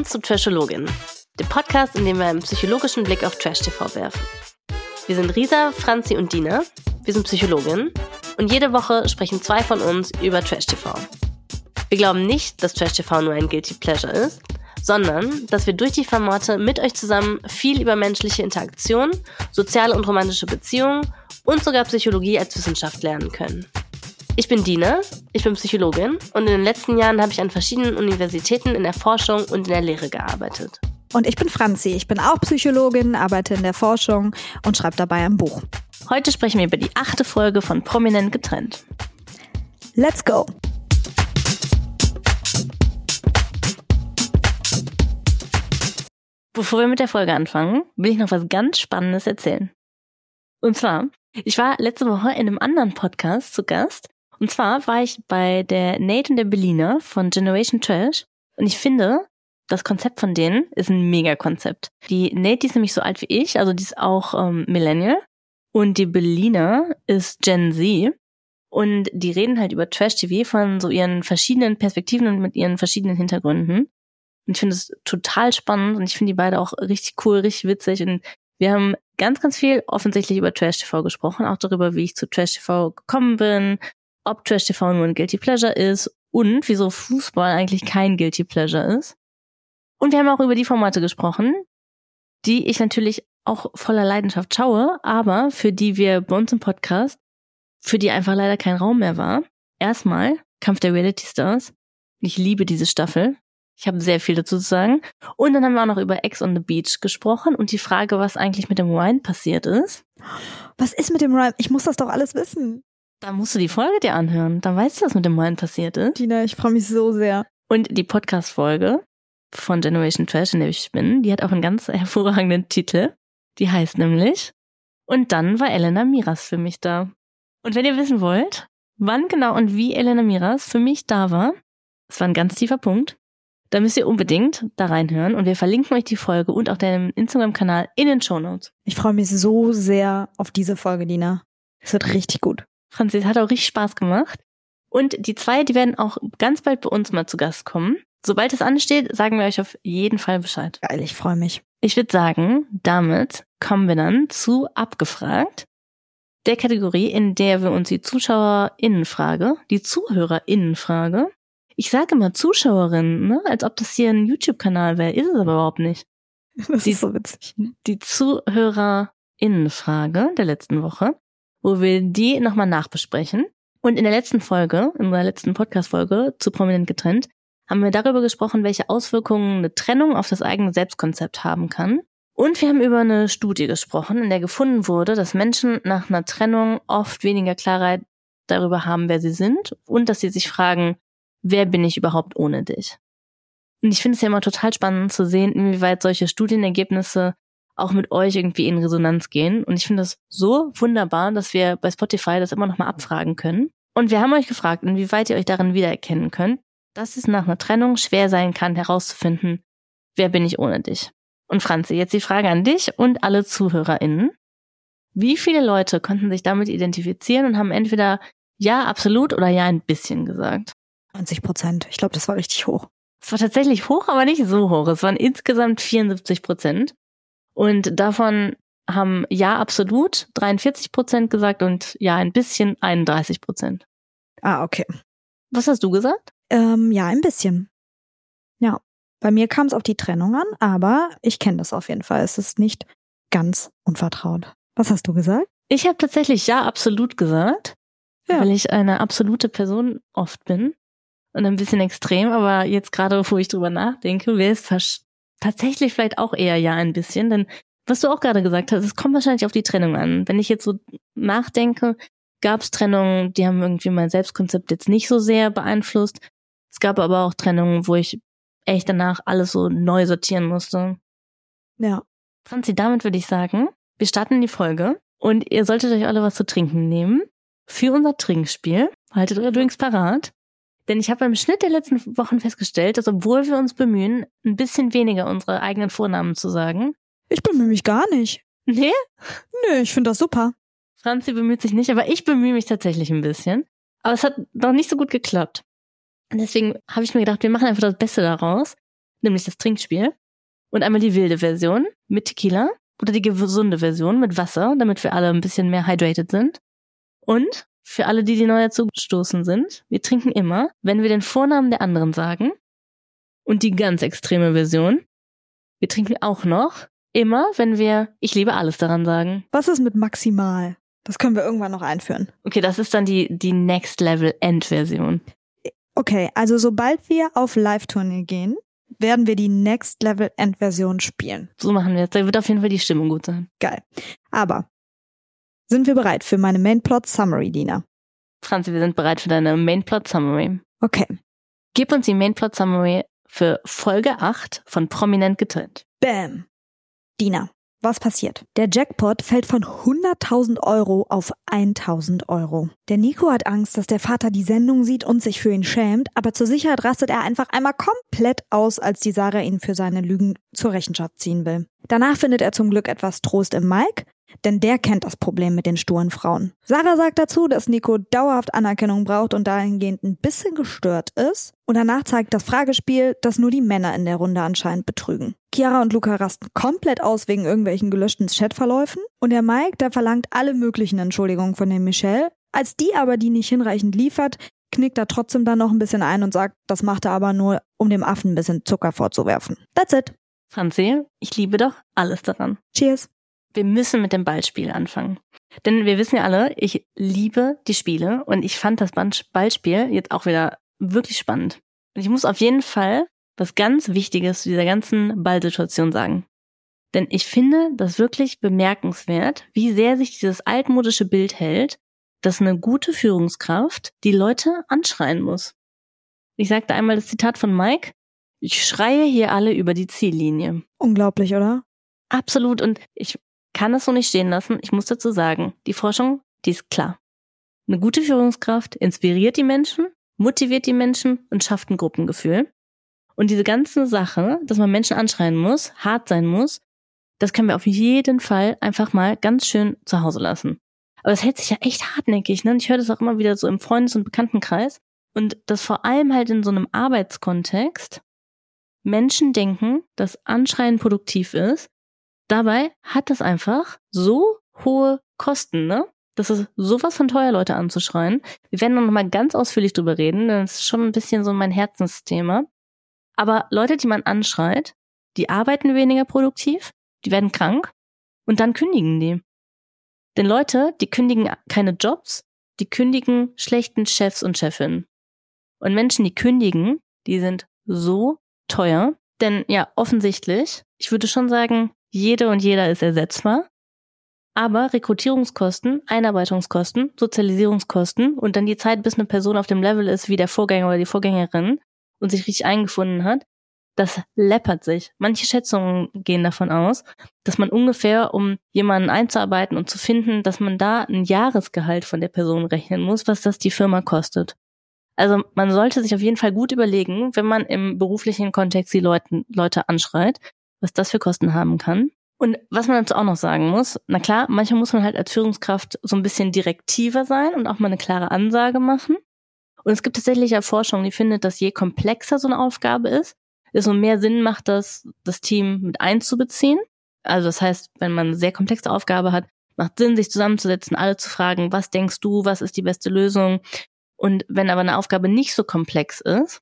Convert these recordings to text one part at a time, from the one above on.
zu Trashologin, dem Podcast, in dem wir einen psychologischen Blick auf Trash-TV werfen. Wir sind Risa, Franzi und Dina, wir sind Psychologinnen und jede Woche sprechen 2 von uns über Trash-TV. Wir glauben nicht, dass Trash-TV nur ein Guilty Pleasure ist, sondern dass wir durch die Formate mit euch zusammen viel über menschliche Interaktion, soziale und romantische Beziehungen und sogar Psychologie als Wissenschaft lernen können. Ich bin Dina, ich bin Psychologin und in den letzten Jahren habe ich an verschiedenen Universitäten in der Forschung und in der Lehre gearbeitet. Und ich bin Franzi, ich bin auch Psychologin, arbeite in der Forschung und schreibe dabei ein Buch. Heute sprechen wir über die 8. Folge von Prominent getrennt. Let's go! Bevor wir mit der Folge anfangen, will ich noch was ganz Spannendes erzählen. Und zwar, ich war letzte Woche in einem anderen Podcast zu Gast. Und zwar war ich bei der Nate und der Belina von Generation Trash. Und ich finde, das Konzept von denen ist ein Mega-Konzept. Die Nate, die ist nämlich so alt wie ich, also die ist auch Millennial. Und die Belina ist Gen Z. Und die reden halt über Trash-TV von so ihren verschiedenen Perspektiven und mit ihren verschiedenen Hintergründen. Und ich finde es total spannend und ich finde die beide auch richtig cool, richtig witzig. Und wir haben ganz, ganz viel offensichtlich über Trash-TV gesprochen, auch darüber, wie ich zu Trash-TV gekommen bin, ob Trash-TV nur ein Guilty Pleasure ist und wieso Fußball eigentlich kein Guilty Pleasure ist. Und wir haben auch über die Formate gesprochen, die ich natürlich auch voller Leidenschaft schaue, aber für die wir bei uns im Podcast, für die einfach leider kein Raum mehr war. Erstmal Kampf der Reality Stars. Ich liebe diese Staffel. Ich habe sehr viel dazu zu sagen. Und dann haben wir auch noch über Ex on the Beach gesprochen und die Frage, was eigentlich mit dem Ryan passiert ist. Was ist mit dem Ryan? Ich muss das doch alles wissen. Da musst du die Folge dir anhören. Dann weißt du, was mit dem Ryan passiert ist. Dina, ich freue mich so sehr. Und die Podcast-Folge von Generation Trash, in der ich bin, die hat auch einen ganz hervorragenden Titel. Die heißt nämlich Und dann war Elena Miras für mich da. Und wenn ihr wissen wollt, wann genau und wie Elena Miras für mich da war, das war ein ganz tiefer Punkt, dann müsst ihr unbedingt da reinhören und wir verlinken euch die Folge und auch deinen Instagram-Kanal in den Shownotes. Ich freue mich so sehr auf diese Folge, Dina. Es wird richtig gut. Franzi, es hat auch richtig Spaß gemacht. Und die 2, die werden auch ganz bald bei uns mal zu Gast kommen. Sobald es ansteht, sagen wir euch auf jeden Fall Bescheid. Geil, ich freue mich. Ich würde sagen, damit kommen wir dann zu Abgefragt, der Kategorie, in der wir uns die Zuschauerinnenfrage, ich sage immer Zuschauerinnen, ne? Als ob das hier ein YouTube-Kanal wäre, ist es aber überhaupt nicht. Das ist so witzig. Die Zuhörerinnenfrage der letzten Woche, wo wir die nochmal nachbesprechen. Und in der letzten Folge, in unserer letzten Podcast-Folge zu Prominent getrennt, haben wir darüber gesprochen, welche Auswirkungen eine Trennung auf das eigene Selbstkonzept haben kann. Und wir haben über eine Studie gesprochen, in der gefunden wurde, dass Menschen nach einer Trennung oft weniger Klarheit darüber haben, wer sie sind und dass sie sich fragen, wer bin ich überhaupt ohne dich? Und ich finde es ja immer total spannend zu sehen, inwieweit solche Studienergebnisse auch mit euch irgendwie in Resonanz gehen. Und ich finde es so wunderbar, dass wir bei Spotify das immer noch mal abfragen können. Und wir haben euch gefragt, inwieweit ihr euch darin wiedererkennen könnt, dass es nach einer Trennung schwer sein kann, herauszufinden, wer bin ich ohne dich? Und Franzi, jetzt die Frage an dich und alle ZuhörerInnen. Wie viele Leute konnten sich damit identifizieren und haben entweder ja, absolut oder ja, ein bisschen gesagt? 90%. Ich glaube, das war richtig hoch. Es war tatsächlich hoch, aber nicht so hoch. Es waren insgesamt 74%. Und davon haben ja, absolut 43% gesagt und ja, ein bisschen 31%. Ah, okay. Was hast du gesagt? Ja, ein bisschen. Ja, bei mir kam es auf die Trennung an, aber ich kenne das auf jeden Fall. Es ist nicht ganz unvertraut. Was hast du gesagt? Ich habe tatsächlich ja, absolut gesagt, weil ich eine absolute Person oft bin und ein bisschen extrem, aber jetzt gerade, wo ich drüber nachdenke, wäre es tatsächlich vielleicht auch eher ja ein bisschen, denn was du auch gerade gesagt hast, es kommt wahrscheinlich auf die Trennung an. Wenn ich jetzt so nachdenke, gab es Trennungen, die haben irgendwie mein Selbstkonzept jetzt nicht so sehr beeinflusst. Es gab aber auch Trennungen, wo ich echt danach alles so neu sortieren musste. Ja. Franzi, damit würde ich sagen, wir starten in die Folge und ihr solltet euch alle was zu trinken nehmen für unser Trinkspiel. Haltet eure Drinks parat. Denn ich habe beim Schnitt der letzten Wochen festgestellt, dass obwohl wir uns bemühen, ein bisschen weniger unsere eigenen Vornamen zu sagen. Ich bemühe mich gar nicht. Nee? Nö, ich finde das super. Franzi bemüht sich nicht, aber ich bemühe mich tatsächlich ein bisschen. Aber es hat noch nicht so gut geklappt. Und deswegen habe ich mir gedacht, wir machen einfach das Beste daraus. nämlich das Trinkspiel. Und einmal die wilde Version mit Tequila oder die gesunde Version mit Wasser, damit wir alle ein bisschen mehr hydrated sind. Und für alle, die neu dazugestoßen sind, wir trinken immer, wenn wir den Vornamen der anderen sagen. Und die ganz extreme Version, wir trinken auch noch immer, wenn wir Ich liebe alles daran sagen. Was ist mit maximal? Das können wir irgendwann noch einführen. Okay, das ist dann die Next Level End-Version. Okay, also sobald wir auf Live-Tournee gehen, werden wir die Next Level End-Version spielen. So machen wir jetzt. Da wird auf jeden Fall die Stimmung gut sein. Geil. Aber sind wir bereit für meine Main-Plot-Summary, Dina? Franzi, wir sind bereit für deine Main-Plot-Summary. Okay. Gib uns die Main-Plot-Summary für Folge 8 von Prominent getrennt. Bam. Dina, was passiert? Der Jackpot fällt von 100.000 Euro auf 1.000 Euro. Der Nico hat Angst, dass der Vater die Sendung sieht und sich für ihn schämt, aber zur Sicherheit rastet er einfach einmal komplett aus, als die Sarah ihn für seine Lügen zur Rechenschaft ziehen will. Danach findet er zum Glück etwas Trost im Mike, denn der kennt das Problem mit den sturen Frauen. Sarah sagt dazu, dass Nico dauerhaft Anerkennung braucht und dahingehend ein bisschen gestört ist. Und danach zeigt das Fragespiel, dass nur die Männer in der Runde anscheinend betrügen. Chiara und Luca rasten komplett aus wegen irgendwelchen gelöschten Chatverläufen. Und der Mike, der verlangt alle möglichen Entschuldigungen von der Michelle. Als die aber die nicht hinreichend liefert, knickt er trotzdem dann noch ein bisschen ein und sagt, das macht er aber nur, um dem Affen ein bisschen Zucker vorzuwerfen. That's it. Franzi, ich liebe doch alles daran. Cheers. Wir müssen mit dem Ballspiel anfangen. Denn wir wissen ja alle, ich liebe die Spiele und ich fand das Ballspiel jetzt auch wieder wirklich spannend. Und ich muss auf jeden Fall was ganz Wichtiges zu dieser ganzen Ballsituation sagen. Denn ich finde das wirklich bemerkenswert, wie sehr sich dieses altmodische Bild hält, dass eine gute Führungskraft die Leute anschreien muss. Ich sagte einmal das Zitat von Mike: Ich schreie hier alle über die Ziellinie. Unglaublich, oder? Absolut. Und ich kann es so nicht stehen lassen. Ich muss dazu sagen, die Forschung, die ist klar. Eine gute Führungskraft inspiriert die Menschen, motiviert die Menschen und schafft ein Gruppengefühl. Und diese ganze Sache, dass man Menschen anschreien muss, hart sein muss, das können wir auf jeden Fall einfach mal ganz schön zu Hause lassen. Aber es hält sich ja echt hartnäckig, ne? Ich höre das auch immer wieder so im Freundes- und Bekanntenkreis. Und das vor allem halt in so einem Arbeitskontext. Menschen denken, dass Anschreien produktiv ist. Dabei hat das einfach so hohe Kosten, ne? Das ist sowas von teuer, Leute anzuschreien. Wir werden noch mal ganz ausführlich drüber reden, denn das ist schon ein bisschen so mein Herzensthema. Aber Leute, die man anschreit, die arbeiten weniger produktiv, die werden krank und dann kündigen die. Denn Leute, die kündigen keine Jobs, die kündigen schlechten Chefs und Chefinnen. Und Menschen, die kündigen, die sind so teuer. Denn ja, offensichtlich, ich würde schon sagen, jede und jeder ist ersetzbar. Aber Rekrutierungskosten, Einarbeitungskosten, Sozialisierungskosten und dann die Zeit, bis eine Person auf dem Level ist wie der Vorgänger oder die Vorgängerin und sich richtig eingefunden hat, das läppert sich. Manche Schätzungen gehen davon aus, dass man ungefähr, um jemanden einzuarbeiten und zu finden, dass man da ein Jahresgehalt von der Person rechnen muss, was das die Firma kostet. Also man sollte sich auf jeden Fall gut überlegen, wenn man im beruflichen Kontext die Leute anschreit, was das für Kosten haben kann. Und was man dazu auch noch sagen muss, na klar, manchmal muss man halt als Führungskraft so ein bisschen direktiver sein und auch mal eine klare Ansage machen. Und es gibt tatsächlich ja Forschung, die findet, dass je komplexer so eine Aufgabe ist, desto mehr Sinn macht das Team mit einzubeziehen. Also das heißt, wenn man eine sehr komplexe Aufgabe hat, macht Sinn, sich zusammenzusetzen, alle zu fragen, was denkst du, was ist die beste Lösung? Und wenn aber eine Aufgabe nicht so komplex ist,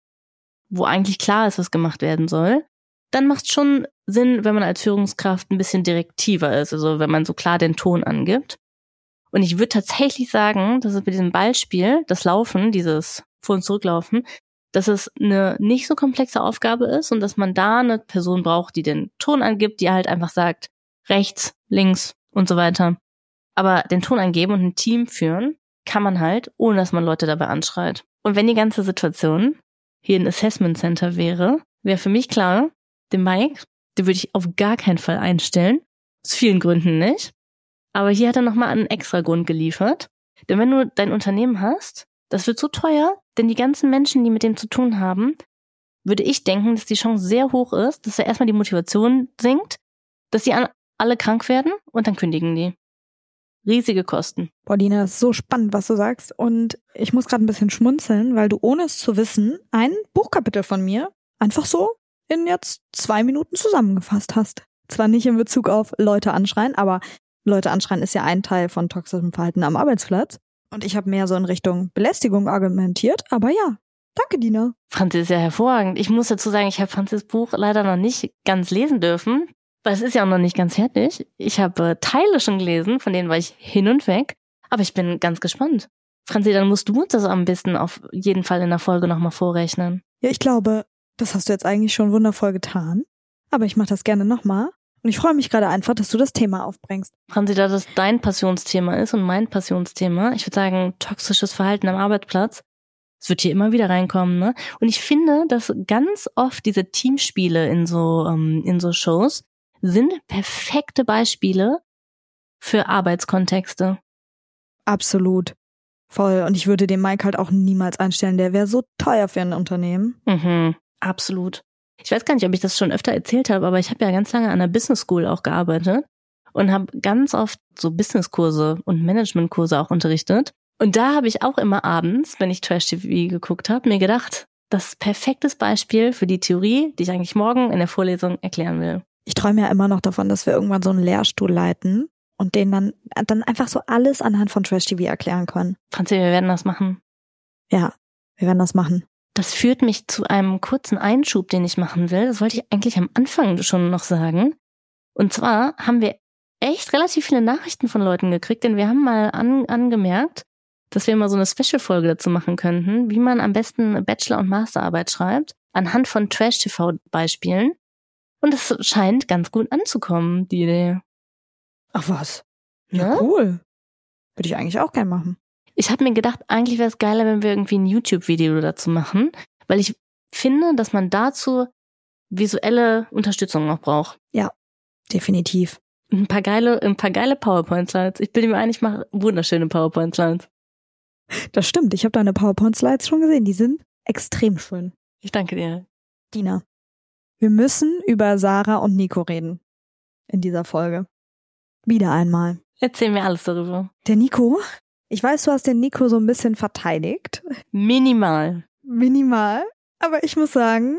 wo eigentlich klar ist, was gemacht werden soll, dann macht es schon Sinn, wenn man als Führungskraft ein bisschen direktiver ist, also wenn man so klar den Ton angibt. Und ich würde tatsächlich sagen, dass es bei diesem Ballspiel, das Laufen, dieses Vor- und Zurücklaufen, dass es eine nicht so komplexe Aufgabe ist und dass man da eine Person braucht, die den Ton angibt, die halt einfach sagt, rechts, links und so weiter. Aber den Ton angeben und ein Team führen kann man halt, ohne dass man Leute dabei anschreit. Und wenn die ganze Situation hier ein Assessment Center wäre für mich klar, den Mike, den würde ich auf gar keinen Fall einstellen. Aus vielen Gründen nicht. Aber hier hat er nochmal einen extra Grund geliefert. Denn wenn du dein Unternehmen hast, das wird so teuer, denn die ganzen Menschen, die mit dem zu tun haben, würde ich denken, dass die Chance sehr hoch ist, dass da erstmal die Motivation sinkt, dass die alle krank werden und dann kündigen die. Riesige Kosten. Boah, Dina, das ist so spannend, was du sagst. Und ich muss gerade ein bisschen schmunzeln, weil du ohne es zu wissen ein Buchkapitel von mir einfach so in jetzt 2 Minuten zusammengefasst hast. Zwar nicht in Bezug auf Leute anschreien, aber Leute anschreien ist ja ein Teil von toxischem Verhalten am Arbeitsplatz. Und ich habe mehr so in Richtung Belästigung argumentiert, aber ja, danke, Dina. Franzi ist ja hervorragend. Ich muss dazu sagen, ich habe Franzis Buch leider noch nicht ganz lesen dürfen, weil es ist ja auch noch nicht ganz fertig. Ich habe Teile schon gelesen, von denen war ich hin und weg, aber ich bin ganz gespannt. Franzi, dann musst du uns das am besten auf jeden Fall in der Folge nochmal vorrechnen. Ja, ich glaube, das hast du jetzt eigentlich schon wundervoll getan, aber ich mache das gerne nochmal. Und ich freue mich gerade einfach, dass du das Thema aufbringst. Franzi, da das dein Passionsthema ist und mein Passionsthema, ich würde sagen, toxisches Verhalten am Arbeitsplatz, es wird hier immer wieder reinkommen, ne? Und ich finde, dass ganz oft diese Teamspiele in so Shows sind perfekte Beispiele für Arbeitskontexte. Absolut. Voll. Und ich würde den Mike halt auch niemals einstellen. Der wäre so teuer für ein Unternehmen. Absolut. Ich weiß gar nicht, ob ich das schon öfter erzählt habe, aber ich habe ja ganz lange an der Business School auch gearbeitet und habe ganz oft so Businesskurse und Managementkurse auch unterrichtet. Und da habe ich auch immer abends, wenn ich Trash-TV geguckt habe, mir gedacht, das ist ein perfektes Beispiel für die Theorie, die ich eigentlich morgen in der Vorlesung erklären will. Ich träume ja immer noch davon, dass wir irgendwann so einen Lehrstuhl leiten und denen dann einfach so alles anhand von Trash-TV erklären können. Franzi, wir werden das machen. Ja, wir werden das machen. Das führt mich zu einem kurzen Einschub, den ich machen will. Das wollte ich eigentlich am Anfang schon noch sagen. Und zwar haben wir echt relativ viele Nachrichten von Leuten gekriegt, denn wir haben mal angemerkt, dass wir mal so eine Special-Folge dazu machen könnten, wie man am besten Bachelor- und Masterarbeit schreibt, anhand von Trash-TV-Beispielen. Und es scheint ganz gut anzukommen, die Idee. Ach was? Ja, cool. Würde ich eigentlich auch gern machen. Ich habe mir gedacht, eigentlich wäre es geiler, wenn wir irgendwie ein YouTube-Video dazu machen, weil ich finde, dass man dazu visuelle Unterstützung noch braucht. Ja, definitiv. Ein paar geile PowerPoint-Slides. Ich bilde mir ein, ich mache wunderschöne PowerPoint-Slides. Das stimmt, ich habe deine PowerPoint-Slides schon gesehen. Die sind extrem schön. Ich danke dir. Dina, wir müssen über Sarah und Nico reden in dieser Folge. Wieder einmal. Erzähl mir alles darüber. Der Nico, ich weiß, du hast den Nico so ein bisschen verteidigt. Minimal, aber ich muss sagen,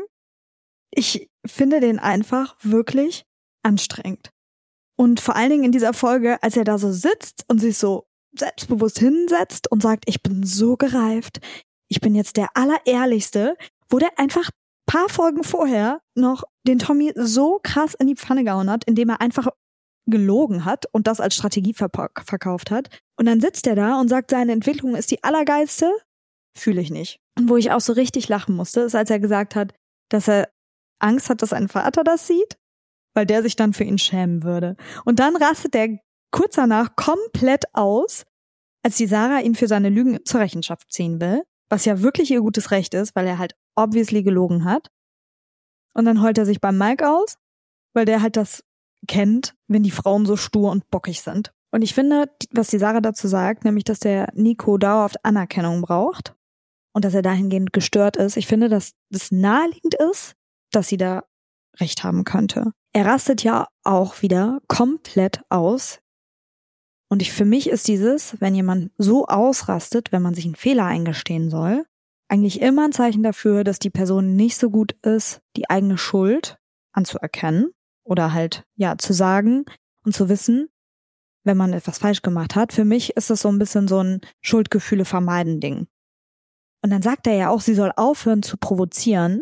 ich finde den einfach wirklich anstrengend. Und vor allen Dingen in dieser Folge, als er da so sitzt und sich so selbstbewusst hinsetzt und sagt, ich bin so gereift, ich bin jetzt der Allerehrlichste, wo der einfach paar Folgen vorher noch den Tommy so krass in die Pfanne gehauen hat, indem er einfach gelogen hat und das als Strategie verkauft hat. Und dann sitzt er da und sagt, seine Entwicklung ist die allergeilste. Fühle ich nicht. Und wo ich auch so richtig lachen musste, ist, als er gesagt hat, dass er Angst hat, dass sein Vater das sieht, weil der sich dann für ihn schämen würde. Und dann rastet er kurz danach komplett aus, als die Sarah ihn für seine Lügen zur Rechenschaft ziehen will, was ja wirklich ihr gutes Recht ist, weil er halt obviously gelogen hat. Und dann heult er sich beim Mike aus, weil der halt das kennt, wenn die Frauen so stur und bockig sind. Und ich finde, was die Sarah dazu sagt, nämlich, dass der Nico dauerhaft Anerkennung braucht und dass er dahingehend gestört ist. Ich finde, dass das naheliegend ist, dass sie da recht haben könnte. Er rastet ja auch wieder komplett aus. Und für mich ist dieses, wenn jemand so ausrastet, wenn man sich einen Fehler eingestehen soll, eigentlich immer ein Zeichen dafür, dass die Person nicht so gut ist, die eigene Schuld anzuerkennen oder halt, ja, zu sagen und zu wissen, wenn man etwas falsch gemacht hat. Für mich ist das so ein bisschen so ein Schuldgefühle vermeiden Ding. Und dann sagt er ja auch, sie soll aufhören zu provozieren.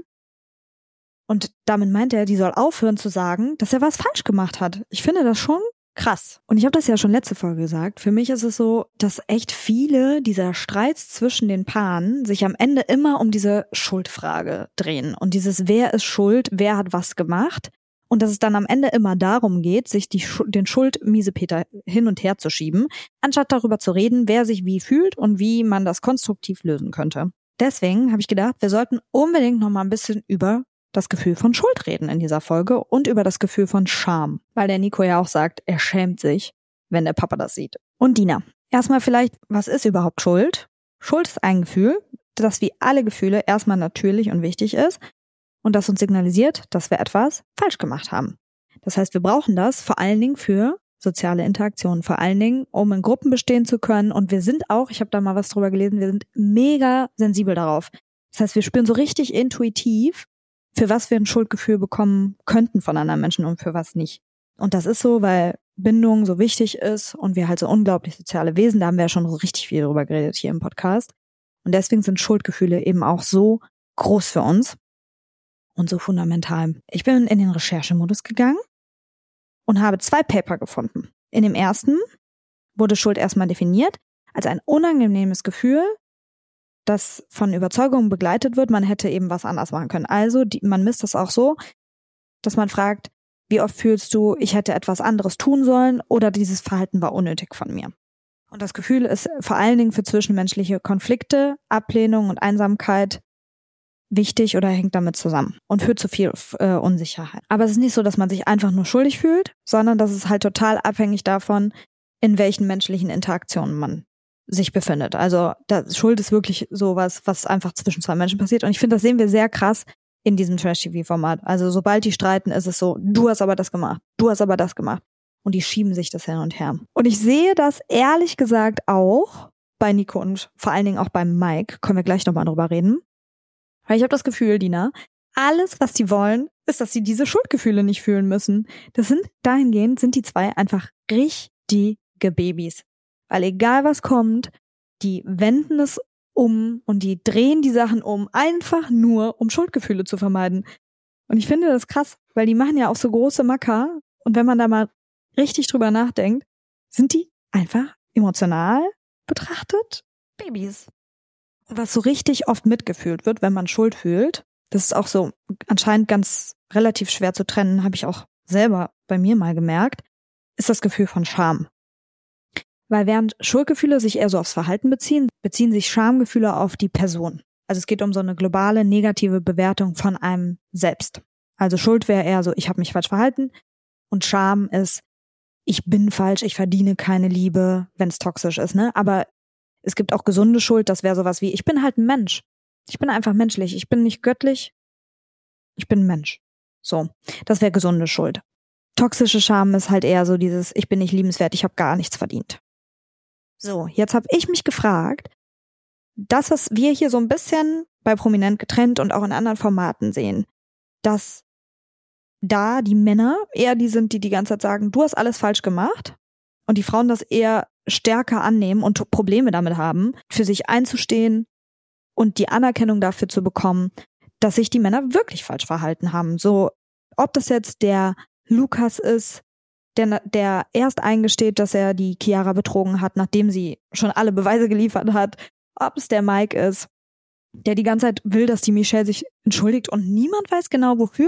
Und damit meint er, die soll aufhören zu sagen, dass er was falsch gemacht hat. Ich finde das schon krass. Und ich habe das ja schon letzte Folge gesagt. Für mich ist es so, dass echt viele dieser Streits zwischen den Paaren sich am Ende immer um diese Schuldfrage drehen. Und dieses, wer ist schuld, wer hat was gemacht. Und dass es dann am Ende immer darum geht, sich den Schuld-Miesepeter hin und her zu schieben, anstatt darüber zu reden, wer sich wie fühlt und wie man das konstruktiv lösen könnte. Deswegen habe ich gedacht, wir sollten unbedingt noch mal ein bisschen über das Gefühl von Schuld reden in dieser Folge und über das Gefühl von Scham. Weil der Nico ja auch sagt, er schämt sich, wenn der Papa das sieht. Und Dina, erstmal vielleicht, was ist überhaupt Schuld? Schuld ist ein Gefühl, das wie alle Gefühle erstmal natürlich und wichtig ist und das uns signalisiert, dass wir etwas falsch gemacht haben. Das heißt, wir brauchen das vor allen Dingen für soziale Interaktion, vor allen Dingen, um in Gruppen bestehen zu können. Und wir sind auch, ich habe da mal was drüber gelesen, wir sind mega sensibel darauf. Das heißt, wir spüren so richtig intuitiv, für was wir ein Schuldgefühl bekommen könnten von anderen Menschen und für was nicht. Und das ist so, weil Bindung so wichtig ist und wir halt so unglaublich soziale Wesen, da haben wir ja schon so richtig viel drüber geredet hier im Podcast. Und deswegen sind Schuldgefühle eben auch so groß für uns und so fundamental. Ich bin in den Recherchemodus gegangen und habe 2 Paper gefunden. In dem ersten wurde Schuld erstmal definiert als ein unangenehmes Gefühl, das von Überzeugungen begleitet wird, man hätte eben was anders machen können. Also man misst das auch so, dass man fragt, wie oft fühlst du, ich hätte etwas anderes tun sollen oder dieses Verhalten war unnötig von mir. Und das Gefühl ist vor allen Dingen für zwischenmenschliche Konflikte, Ablehnung und Einsamkeit wichtig oder hängt damit zusammen und führt zu viel Unsicherheit. Aber es ist nicht so, dass man sich einfach nur schuldig fühlt, sondern das ist halt total abhängig davon, in welchen menschlichen Interaktionen man sich befindet. Also Schuld ist wirklich sowas, was einfach zwischen 2 Menschen passiert. Und ich finde, das sehen wir sehr krass in diesem Trash-TV-Format. Also sobald die streiten, ist es so, du hast aber das gemacht, du hast aber das gemacht. Und die schieben sich das hin und her. Und ich sehe das ehrlich gesagt auch bei Nico und vor allen Dingen auch beim Mike. Können wir gleich nochmal drüber reden. Weil ich habe das Gefühl, Dina, alles, was die wollen, ist, dass sie diese Schuldgefühle nicht fühlen müssen. Dahingehend sind die 2 einfach richtige Babys. Weil egal was kommt, die wenden es um und die drehen die Sachen um, einfach nur, um Schuldgefühle zu vermeiden. Und ich finde das krass, weil die machen ja auch so große Macker. Und wenn man da mal richtig drüber nachdenkt, sind die einfach emotional betrachtet Babys. Und was so richtig oft mitgefühlt wird, wenn man Schuld fühlt, das ist auch so anscheinend ganz relativ schwer zu trennen, habe ich auch selber bei mir mal gemerkt, ist das Gefühl von Scham. Weil während Schuldgefühle sich eher so aufs Verhalten beziehen sich Schamgefühle auf die Person. Also es geht um so eine globale negative Bewertung von einem selbst. Also Schuld wäre eher so, ich habe mich falsch verhalten und Scham ist, ich bin falsch, ich verdiene keine Liebe, wenn es toxisch ist, ne? Aber es gibt auch gesunde Schuld, das wäre sowas wie, ich bin halt ein Mensch. Ich bin einfach menschlich, ich bin nicht göttlich, ich bin ein Mensch. So, das wäre gesunde Schuld. Toxische Scham ist halt eher so dieses, ich bin nicht liebenswert, ich habe gar nichts verdient. So, jetzt habe ich mich gefragt, das, was wir hier so ein bisschen bei Prominent getrennt und auch in anderen Formaten sehen, dass da die Männer eher die sind, die die ganze Zeit sagen, du hast alles falsch gemacht und die Frauen das eher stärker annehmen und Probleme damit haben, für sich einzustehen und die Anerkennung dafür zu bekommen, dass sich die Männer wirklich falsch verhalten haben. So, ob das jetzt der Lukas ist, der erst eingesteht, dass er die Chiara betrogen hat, nachdem sie schon alle Beweise geliefert hat, ob es der Mike ist, der die ganze Zeit will, dass die Michelle sich entschuldigt und niemand weiß genau wofür.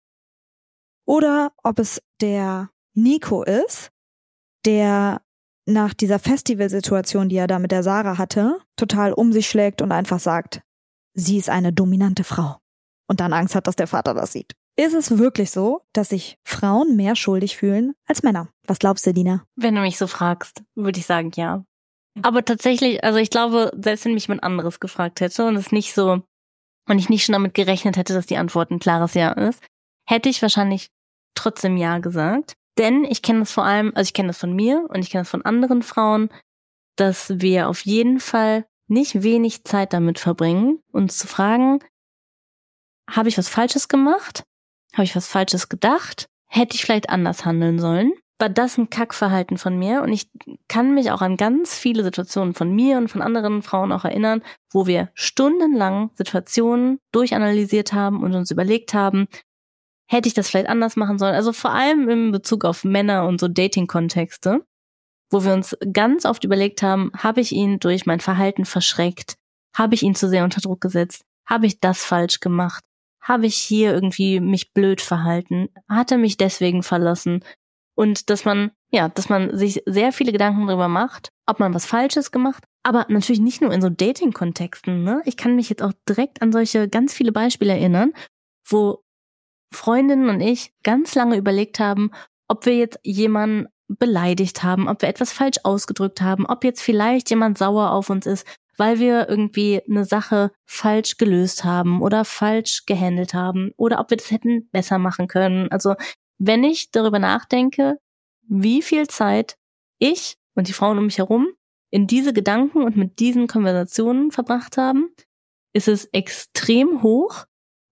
Oder ob es der Nico ist, der nach dieser Festivalsituation, die er da mit der Sarah hatte, total um sich schlägt und einfach sagt, sie ist eine dominante Frau. Und dann Angst hat, dass der Vater das sieht. Ist es wirklich so, dass sich Frauen mehr schuldig fühlen als Männer? Was glaubst du, Dina? Wenn du mich so fragst, würde ich sagen, ja. Aber tatsächlich, also ich glaube, selbst wenn mich jemand anderes gefragt hätte und es nicht so, und ich nicht schon damit gerechnet hätte, dass die Antwort ein klares Ja ist, hätte ich wahrscheinlich trotzdem Ja gesagt. Denn ich kenne das vor allem, also ich kenne das von mir und ich kenne das von anderen Frauen, dass wir auf jeden Fall nicht wenig Zeit damit verbringen, uns zu fragen, habe ich was Falsches gemacht? Habe ich was Falsches gedacht? Hätte ich vielleicht anders handeln sollen? War das ein Kackverhalten von mir? Und ich kann mich auch an ganz viele Situationen von mir und von anderen Frauen auch erinnern, wo wir stundenlang Situationen durchanalysiert haben und uns überlegt haben, hätte ich das vielleicht anders machen sollen? Also vor allem in Bezug auf Männer und so Dating-Kontexte, wo wir uns ganz oft überlegt haben, habe ich ihn durch mein Verhalten verschreckt? Habe ich ihn zu sehr unter Druck gesetzt? Habe ich das falsch gemacht? Habe ich hier irgendwie mich blöd verhalten? Hat er mich deswegen verlassen? Und dass man sich sehr viele Gedanken darüber macht, ob man was Falsches gemacht, aber natürlich nicht nur in so Dating-Kontexten, ne? Ich kann mich jetzt auch direkt an solche ganz viele Beispiele erinnern, wo Freundinnen und ich ganz lange überlegt haben, ob wir jetzt jemanden beleidigt haben, ob wir etwas falsch ausgedrückt haben, ob jetzt vielleicht jemand sauer auf uns ist, weil wir irgendwie eine Sache falsch gelöst haben oder falsch gehandelt haben oder ob wir das hätten besser machen können. Also wenn ich darüber nachdenke, wie viel Zeit ich und die Frauen um mich herum in diese Gedanken und mit diesen Konversationen verbracht haben, ist es extrem hoch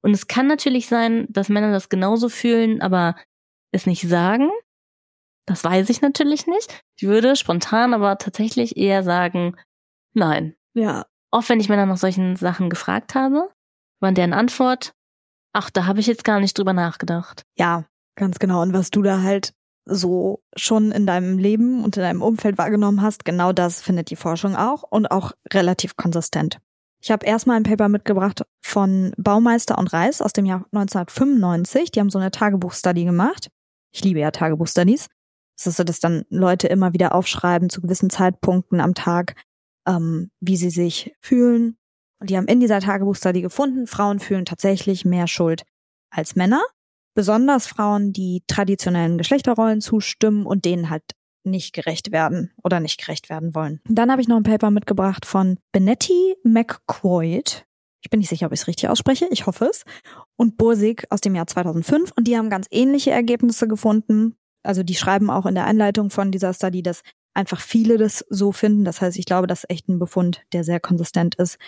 Und es kann natürlich sein, dass Männer das genauso fühlen, aber es nicht sagen. Das weiß ich natürlich nicht. Ich würde spontan aber tatsächlich eher sagen, nein. Ja. Oft, wenn ich Männer nach solchen Sachen gefragt habe, war deren Antwort, ach, da habe ich jetzt gar nicht drüber nachgedacht. Ja, ganz genau. Und was du da halt so schon in deinem Leben und in deinem Umfeld wahrgenommen hast, genau das findet die Forschung auch und auch relativ konsistent. Ich habe erstmal ein Paper mitgebracht von Baumeister und Reis aus dem Jahr 1995. Die haben so eine Tagebuchstudy gemacht. Ich liebe ja Tagebuchstudies. Das ist so, dass dann Leute immer wieder aufschreiben zu gewissen Zeitpunkten am Tag, wie sie sich fühlen. Und die haben in dieser Tagebuchstudy gefunden, Frauen fühlen tatsächlich mehr Schuld als Männer. Besonders Frauen, die traditionellen Geschlechterrollen zustimmen und denen halt nicht gerecht werden oder nicht gerecht werden wollen. Und dann habe ich noch ein Paper mitgebracht von Benetti McQuoid. Ich bin nicht sicher, ob ich es richtig ausspreche. Ich hoffe es. Und Bursig aus dem Jahr 2005. Und die haben ganz ähnliche Ergebnisse gefunden. Also die schreiben auch in der Einleitung von dieser Study, dass einfach viele das so finden. Das heißt, ich glaube, das ist echt ein Befund, der sehr konsistent ist.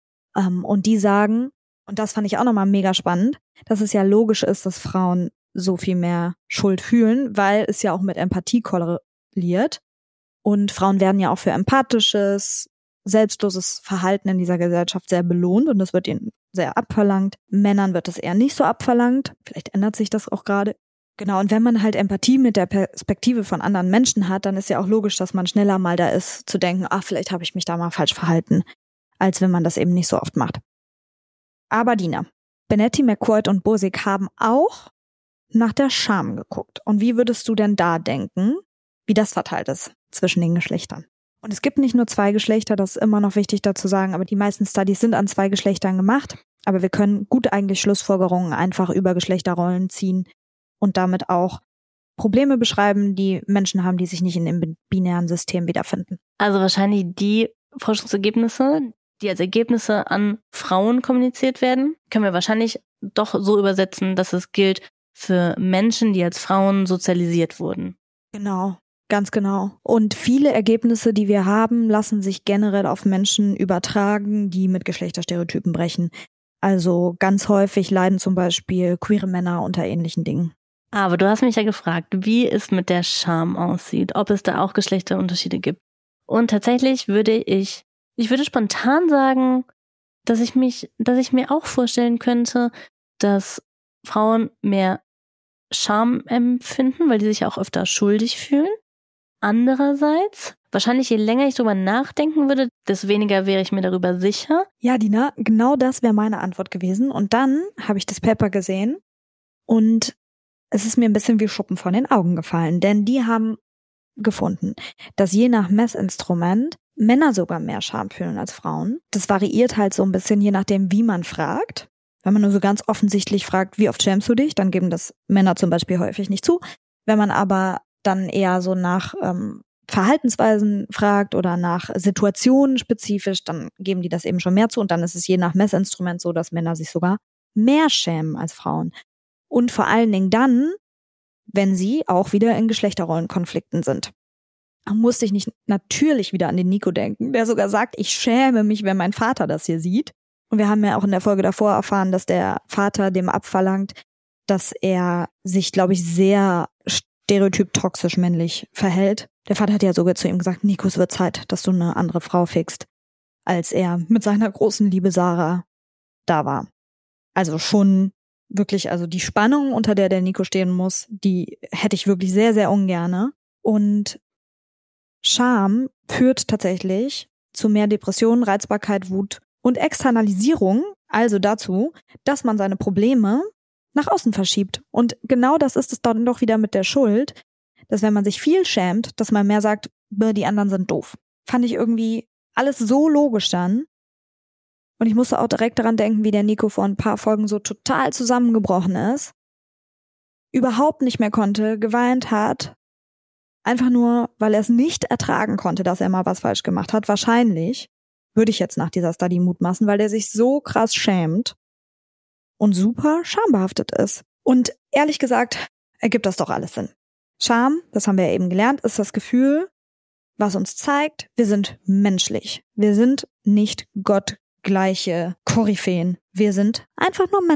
Und die sagen, und das fand ich auch nochmal mega spannend, dass es ja logisch ist, dass Frauen so viel mehr Schuld fühlen, weil es ja auch mit Empathie korreliert. Und Frauen werden ja auch für empathisches, selbstloses Verhalten in dieser Gesellschaft sehr belohnt und das wird ihnen sehr abverlangt. Männern wird das eher nicht so abverlangt. Vielleicht ändert sich das auch gerade. Genau, und wenn man halt Empathie mit der Perspektive von anderen Menschen hat, dann ist ja auch logisch, dass man schneller mal da ist, zu denken, ach, vielleicht habe ich mich da mal falsch verhalten, als wenn man das eben nicht so oft macht. Aber Dina, Benetti, McQuoid und Bursig haben auch nach der Scham geguckt. Und wie würdest du denn da denken, wie das verteilt ist zwischen den Geschlechtern? Und es gibt nicht nur 2 Geschlechter, das ist immer noch wichtig dazu sagen, aber die meisten Studies sind an 2 Geschlechtern gemacht. Aber wir können gut eigentlich Schlussfolgerungen einfach über Geschlechterrollen ziehen und damit auch Probleme beschreiben, die Menschen haben, die sich nicht in dem binären System wiederfinden. Also wahrscheinlich die Forschungsergebnisse, die als Ergebnisse an Frauen kommuniziert werden, können wir wahrscheinlich doch so übersetzen, dass es gilt für Menschen, die als Frauen sozialisiert wurden. Genau, ganz genau. Und viele Ergebnisse, die wir haben, lassen sich generell auf Menschen übertragen, die mit Geschlechterstereotypen brechen. Also ganz häufig leiden zum Beispiel queere Männer unter ähnlichen Dingen. Aber du hast mich ja gefragt, wie es mit der Scham aussieht, ob es da auch Geschlechterunterschiede gibt. Und tatsächlich würde ich spontan sagen, dass ich mir auch vorstellen könnte, dass Frauen mehr Scham empfinden, weil die sich auch öfter schuldig fühlen. Andererseits, wahrscheinlich je länger ich drüber nachdenken würde, desto weniger wäre ich mir darüber sicher. Ja, Dina, genau das wäre meine Antwort gewesen. Und dann habe ich das Paper gesehen und es ist mir ein bisschen wie Schuppen von den Augen gefallen, denn die haben gefunden, dass je nach Messinstrument Männer sogar mehr Scham fühlen als Frauen. Das variiert halt so ein bisschen, je nachdem, wie man fragt. Wenn man nur so ganz offensichtlich fragt, wie oft schämst du dich, dann geben das Männer zum Beispiel häufig nicht zu. Wenn man aber dann eher so nach Verhaltensweisen fragt oder nach Situationen spezifisch, dann geben die das eben schon mehr zu. Und dann ist es je nach Messinstrument so, dass Männer sich sogar mehr schämen als Frauen. Und vor allen Dingen dann, wenn sie auch wieder in Geschlechterrollenkonflikten sind. Da musste ich nicht natürlich wieder an den Nico denken, der sogar sagt, ich schäme mich, wenn mein Vater das hier sieht. Und wir haben ja auch in der Folge davor erfahren, dass der Vater dem abverlangt, dass er sich, glaube ich, sehr stereotyp-toxisch männlich verhält. Der Vater hat ja sogar zu ihm gesagt, Nico, es wird Zeit, dass du eine andere Frau fickst, als er mit seiner großen Liebe Sarah da war. Also schon wirklich, also die Spannung, unter der Nico stehen muss, die hätte ich wirklich sehr, sehr ungerne. Und Scham führt tatsächlich zu mehr Depressionen, Reizbarkeit, Wut und Externalisierung, also dazu, dass man seine Probleme nach außen verschiebt. Und genau das ist es dann doch wieder mit der Schuld, dass wenn man sich viel schämt, dass man mehr sagt, die anderen sind doof. Fand ich irgendwie alles so logisch dann. Und ich musste auch direkt daran denken, wie der Nico vor ein paar Folgen so total zusammengebrochen ist, überhaupt nicht mehr konnte, geweint hat, einfach nur, weil er es nicht ertragen konnte, dass er mal was falsch gemacht hat. Wahrscheinlich, würde ich jetzt nach dieser Study mutmaßen, weil der sich so krass schämt und super schambehaftet ist. Und ehrlich gesagt, ergibt das doch alles Sinn. Scham, das haben wir ja eben gelernt, ist das Gefühl, was uns zeigt, wir sind menschlich. Wir sind nicht gottgleiche Koryphäen. Wir sind einfach nur Menschen,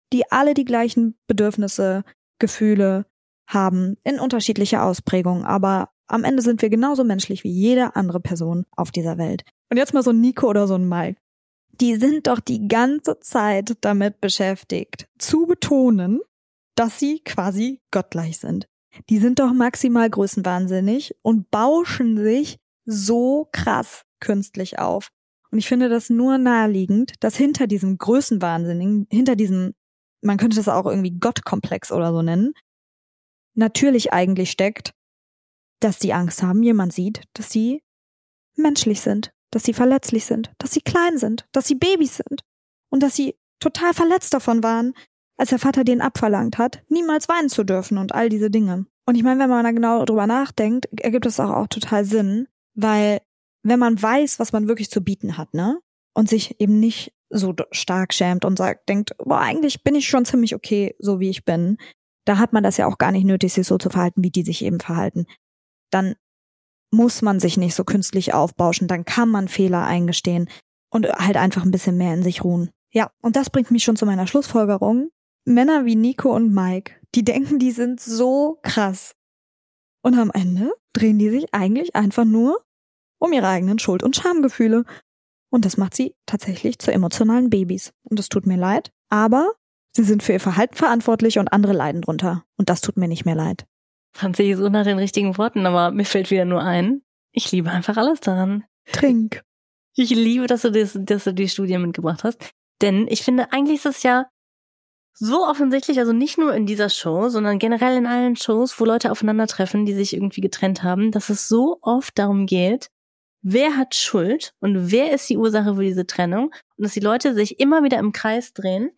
die alle die gleichen Bedürfnisse, Gefühle haben, in unterschiedlicher Ausprägung. Aber am Ende sind wir genauso menschlich wie jede andere Person auf dieser Welt. Und jetzt mal so ein Nico oder so ein Mike. Die sind doch die ganze Zeit damit beschäftigt, zu betonen, dass sie quasi gottgleich sind. Die sind doch maximal größenwahnsinnig und bauschen sich so krass künstlich auf. Und ich finde das nur naheliegend, dass hinter diesem Größenwahnsinnigen, hinter diesem, man könnte das auch irgendwie Gottkomplex oder so nennen, natürlich eigentlich steckt, dass die Angst haben, jemand sieht, dass sie menschlich sind, dass sie verletzlich sind, dass sie klein sind, dass sie Babys sind und dass sie total verletzt davon waren, als der Vater denen abverlangt hat, niemals weinen zu dürfen und all diese Dinge. Und ich meine, wenn man da genau drüber nachdenkt, ergibt es auch total Sinn, weil wenn man weiß, was man wirklich zu bieten hat, ne, und sich eben nicht so stark schämt und denkt, boah, eigentlich bin ich schon ziemlich okay, so wie ich bin, da hat man das ja auch gar nicht nötig, sich so zu verhalten, wie die sich eben verhalten. Dann muss man sich nicht so künstlich aufbauschen, dann kann man Fehler eingestehen und halt einfach ein bisschen mehr in sich ruhen. Ja, und das bringt mich schon zu meiner Schlussfolgerung. Männer wie Nico und Mike, die denken, die sind so krass. Und am Ende drehen die sich eigentlich einfach nur um ihre eigenen Schuld- und Schamgefühle. Und das macht sie tatsächlich zu emotionalen Babys. Und das tut mir leid, aber sie sind für ihr Verhalten verantwortlich und andere leiden drunter. Und das tut mir nicht mehr leid. Franzi, ich suche nach den richtigen Worten, aber mir fällt wieder nur ein. Ich liebe einfach alles daran. Trink. Ich liebe, dass du die Studie mitgebracht hast. Denn ich finde, eigentlich ist es ja so offensichtlich, also nicht nur in dieser Show, sondern generell in allen Shows, wo Leute aufeinandertreffen, die sich irgendwie getrennt haben, dass es so oft darum geht, wer hat Schuld und wer ist die Ursache für diese Trennung und dass die Leute sich immer wieder im Kreis drehen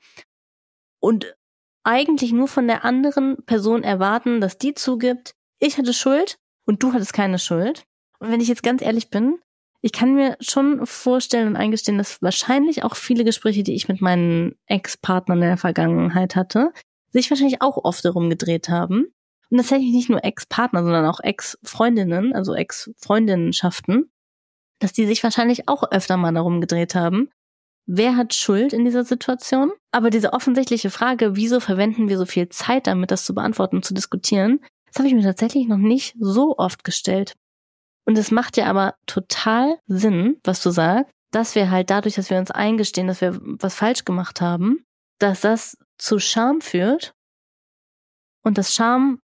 und eigentlich nur von der anderen Person erwarten, dass die zugibt, ich hatte Schuld und du hattest keine Schuld. Und wenn ich jetzt ganz ehrlich bin, ich kann mir schon vorstellen und eingestehen, dass wahrscheinlich auch viele Gespräche, die ich mit meinen Ex-Partnern in der Vergangenheit hatte, sich wahrscheinlich auch oft darum gedreht haben. Und tatsächlich nicht nur Ex-Partner, sondern auch Ex-Freundinnen, also Ex-Freundinnenschaften, dass die sich wahrscheinlich auch öfter mal darum gedreht haben, wer hat Schuld in dieser Situation? Aber diese offensichtliche Frage, wieso verwenden wir so viel Zeit damit, das zu beantworten und zu diskutieren, das habe ich mir tatsächlich noch nicht so oft gestellt. Und es macht ja aber total Sinn, was du sagst, dass wir halt dadurch, dass wir uns eingestehen, dass wir was falsch gemacht haben, dass das zu Scham führt und dass Scham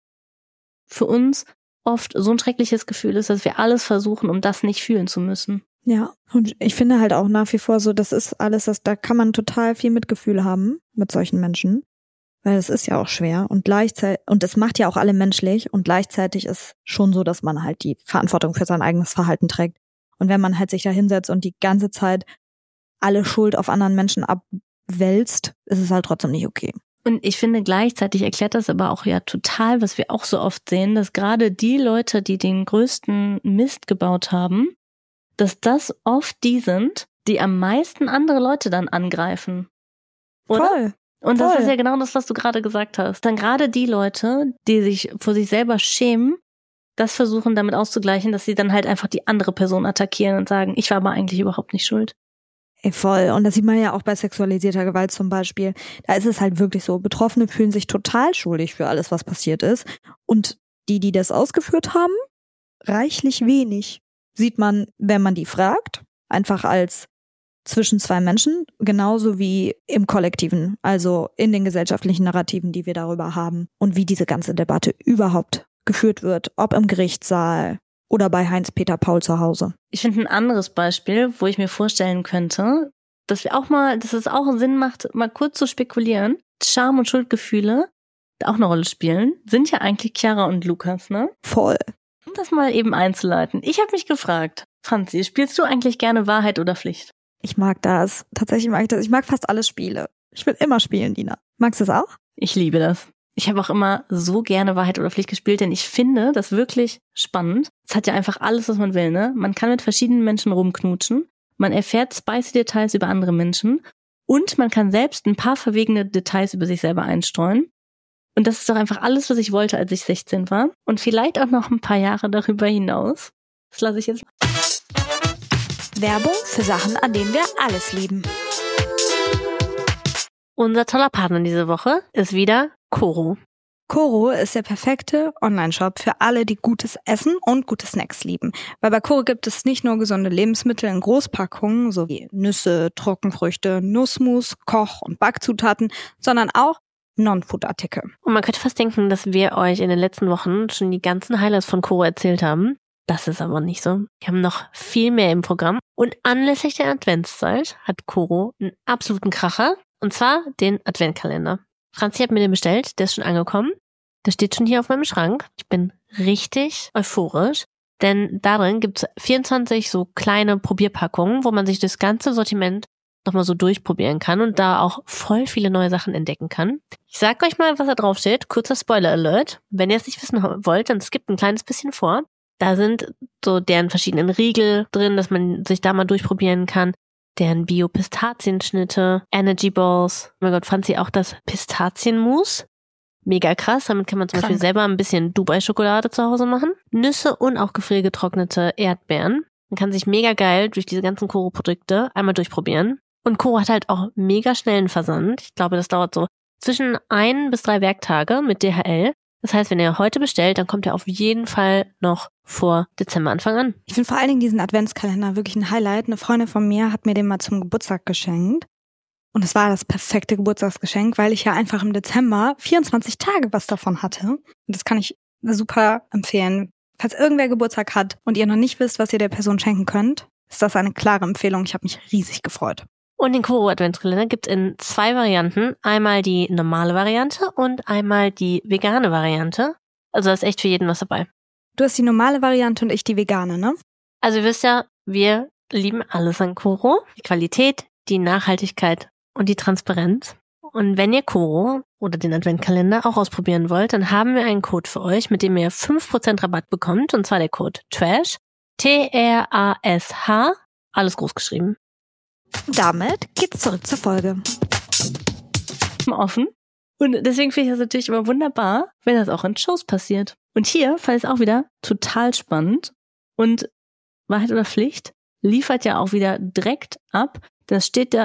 für uns oft so ein schreckliches Gefühl ist, dass wir alles versuchen, um das nicht fühlen zu müssen. Ja, und ich finde halt auch nach wie vor so, das ist alles, da kann man total viel Mitgefühl haben mit solchen Menschen, weil es ist ja auch schwer und gleichzeitig, und es macht ja auch alle menschlich und gleichzeitig ist schon so, dass man halt die Verantwortung für sein eigenes Verhalten trägt. Und wenn man halt sich da hinsetzt und die ganze Zeit alle Schuld auf anderen Menschen abwälzt, ist es halt trotzdem nicht okay. Und ich finde, gleichzeitig erklärt das aber auch ja total, was wir auch so oft sehen, dass gerade die Leute, die den größten Mist gebaut haben, dass das oft die sind, die am meisten andere Leute dann angreifen. Oder? Voll. Und das ist ja genau das, was du gerade gesagt hast. Dann gerade die Leute, die sich vor sich selber schämen, das versuchen damit auszugleichen, dass sie dann halt einfach die andere Person attackieren und sagen, ich war aber eigentlich überhaupt nicht schuld. Voll. Und das sieht man ja auch bei sexualisierter Gewalt zum Beispiel. Da ist es halt wirklich so, Betroffene fühlen sich total schuldig für alles, was passiert ist. Und die das ausgeführt haben, reichlich wenig. Sieht man, wenn man die fragt, einfach als zwischen zwei Menschen, genauso wie im Kollektiven, also in den gesellschaftlichen Narrativen, die wir darüber haben und wie diese ganze Debatte überhaupt geführt wird, ob im Gerichtssaal oder bei Heinz-Peter Paul zu Hause. Ich finde ein anderes Beispiel, wo ich mir vorstellen könnte, dass wir auch mal, dass es auch Sinn macht, mal kurz zu spekulieren. Scham- und Schuldgefühle, die auch eine Rolle spielen, sind ja eigentlich Chiara und Lukas, ne? Voll. Um das mal eben einzuleiten. Ich habe mich gefragt, Franzi, spielst du eigentlich gerne Wahrheit oder Pflicht? Ich mag das. Tatsächlich mag ich das. Ich mag fast alle Spiele. Ich will immer spielen, Dina. Magst du es auch? Ich liebe das. Ich habe auch immer so gerne Wahrheit oder Pflicht gespielt, denn ich finde das wirklich spannend. Es hat ja einfach alles, was man will, ne? Man kann mit verschiedenen Menschen rumknutschen, man erfährt spicy Details über andere Menschen und man kann selbst ein paar verwegene Details über sich selber einstreuen. Und das ist doch einfach alles, was ich wollte, als ich 16 war. Und vielleicht auch noch ein paar Jahre darüber hinaus. Das lasse ich jetzt. Werbung für Sachen, an denen wir alles lieben. Unser toller Partner diese Woche ist wieder Koro. Koro ist der perfekte Online-Shop für alle, die gutes Essen und gute Snacks lieben. Weil bei Koro gibt es nicht nur gesunde Lebensmittel in Großpackungen, sowie Nüsse, Trockenfrüchte, Nussmus, Koch- und Backzutaten, sondern auch Non-Food-Artikel. Und man könnte fast denken, dass wir euch in den letzten Wochen schon die ganzen Highlights von Koro erzählt haben. Das ist aber nicht so. Wir haben noch viel mehr im Programm. Und anlässlich der Adventszeit hat Koro einen absoluten Kracher. Und zwar den Adventkalender. Franzi hat mir den bestellt, der ist schon angekommen. Der steht schon hier auf meinem Schrank. Ich bin richtig euphorisch, denn darin gibt's 24 so kleine Probierpackungen, wo man sich das ganze Sortiment nochmal so durchprobieren kann und da auch voll viele neue Sachen entdecken kann. Ich sag euch mal, was da drauf steht. Kurzer Spoiler-Alert. Wenn ihr es nicht wissen wollt, dann skippt ein kleines bisschen vor. Da sind so deren verschiedenen Riegel drin, dass man sich da mal durchprobieren kann. Deren Bio-Pistazienschnitte, Energy Balls. Oh mein Gott, fand sie auch das Pistazienmus. Mega krass, damit kann man zum Beispiel selber ein bisschen Dubai-Schokolade zu Hause machen. Nüsse und auch gefriergetrocknete Erdbeeren. Man kann sich mega geil durch diese ganzen Koro-Produkte einmal durchprobieren. Und Koro hat halt auch mega schnellen Versand. Ich glaube, das dauert so zwischen 1 bis 3 Werktage mit DHL. Das heißt, wenn ihr heute bestellt, dann kommt er auf jeden Fall noch vor Dezemberanfang an. Ich finde vor allen Dingen diesen Adventskalender wirklich ein Highlight. Eine Freundin von mir hat mir den mal zum Geburtstag geschenkt. Und es war das perfekte Geburtstagsgeschenk, weil ich ja einfach im Dezember 24 Tage was davon hatte. Und das kann ich super empfehlen. Falls irgendwer Geburtstag hat und ihr noch nicht wisst, was ihr der Person schenken könnt, ist das eine klare Empfehlung. Ich habe mich riesig gefreut. Und den Koro Adventskalender gibt's in 2 Varianten. Einmal die normale Variante und einmal die vegane Variante. Also da ist echt für jeden was dabei. Du hast die normale Variante und ich die vegane, ne? Also ihr wisst ja, wir lieben alles an Koro. Die Qualität, die Nachhaltigkeit und die Transparenz. Und wenn ihr Koro oder den Adventkalender auch ausprobieren wollt, dann haben wir einen Code für euch, mit dem ihr 5% Rabatt bekommt. Und zwar der Code TRASH. TRASH. Alles groß geschrieben. Damit geht's zurück zur Folge. Offen. Und deswegen finde ich das natürlich immer wunderbar, wenn das auch in Shows passiert. Und hier fand ich es auch wieder total spannend. Und Wahrheit oder Pflicht liefert ja auch wieder direkt ab. Entsteht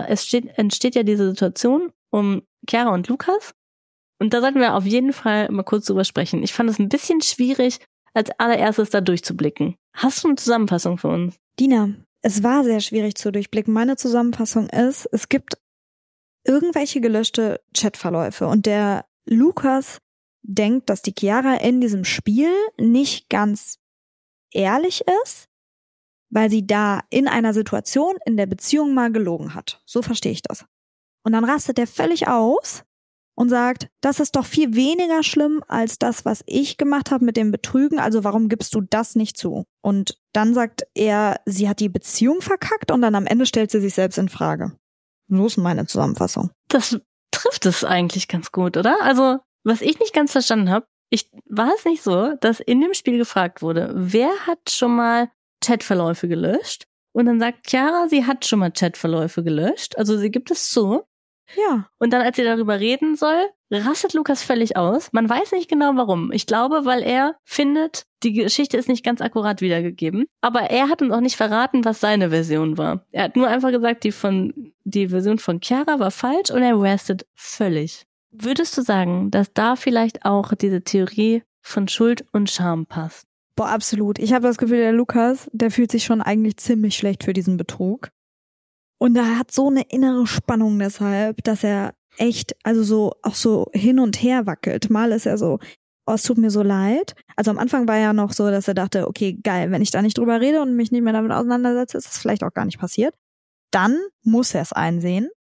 ja diese Situation um Chiara und Lukas. Und da sollten wir auf jeden Fall mal kurz drüber sprechen. Ich fand es ein bisschen schwierig, als allererstes da durchzublicken. Hast du eine Zusammenfassung für uns? Dina, es war sehr schwierig zu durchblicken. Meine Zusammenfassung ist, es gibt irgendwelche gelöschte Chatverläufe und der Lukas denkt, dass die Chiara in diesem Spiel nicht ganz ehrlich ist, weil sie da in einer Situation in der Beziehung mal gelogen hat. So verstehe ich das. Und dann rastet er völlig aus und sagt, das ist doch viel weniger schlimm als das, was ich gemacht habe mit dem Betrügen, also warum gibst du das nicht zu? Und dann sagt er, sie hat die Beziehung verkackt und dann am Ende stellt sie sich selbst in Frage. So ist meine Zusammenfassung. Das trifft es eigentlich ganz gut, oder? Also, was ich nicht ganz verstanden habe, war es nicht so, dass in dem Spiel gefragt wurde, wer hat schon mal Chatverläufe gelöscht? Und dann sagt Chiara, sie hat schon mal Chatverläufe gelöscht, also sie gibt es zu. Ja. Und dann, als sie darüber reden soll, rastet Lukas völlig aus. Man weiß nicht genau warum. Ich glaube, weil er findet, die Geschichte ist nicht ganz akkurat wiedergegeben. Aber er hat uns auch nicht verraten, was seine Version war. Er hat nur einfach gesagt, die Version von Chiara war falsch und er rastet völlig. Würdest du sagen, dass da vielleicht auch diese Theorie von Schuld und Scham passt? Boah, absolut. Ich habe das Gefühl, der Lukas, der fühlt sich schon eigentlich ziemlich schlecht für diesen Betrug. Und er hat so eine innere Spannung deshalb, dass er echt, also so, auch so hin und her wackelt. Mal ist er so, oh, es tut mir so leid. Also am Anfang war er noch so, dass er dachte, okay, geil, wenn ich da nicht drüber rede und mich nicht mehr damit auseinandersetze, ist es vielleicht auch gar nicht passiert. Dann muss er es einsehen.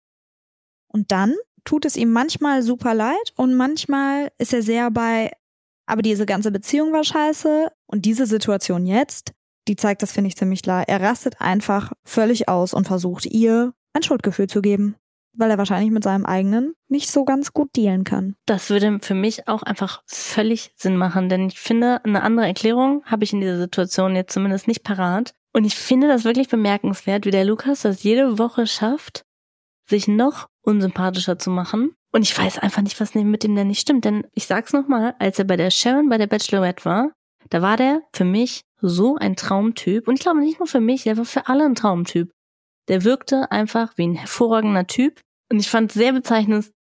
Und dann tut es ihm manchmal super leid und manchmal ist er sehr bei, aber diese ganze Beziehung war scheiße und diese Situation jetzt, die zeigt das, finde ich, ziemlich klar. Er rastet einfach völlig aus und versucht, ihr ein Schuldgefühl zu geben, weil er wahrscheinlich mit seinem eigenen nicht so ganz gut dealen kann. Das würde für mich auch einfach völlig Sinn machen, denn ich finde, eine andere Erklärung habe ich in dieser Situation jetzt zumindest nicht parat. Und ich finde das wirklich bemerkenswert, wie der Lukas das jede Woche schafft, sich noch unsympathischer zu machen. Und ich weiß einfach nicht, was mit dem denn nicht stimmt. Denn ich sag's nochmal, als er bei der Sharon bei der Bachelorette war, da war der für mich so ein Traumtyp. Und ich glaube nicht nur für mich, der war für alle ein Traumtyp. Der wirkte einfach wie ein hervorragender Typ. Und ich fand sehr bezeichnend,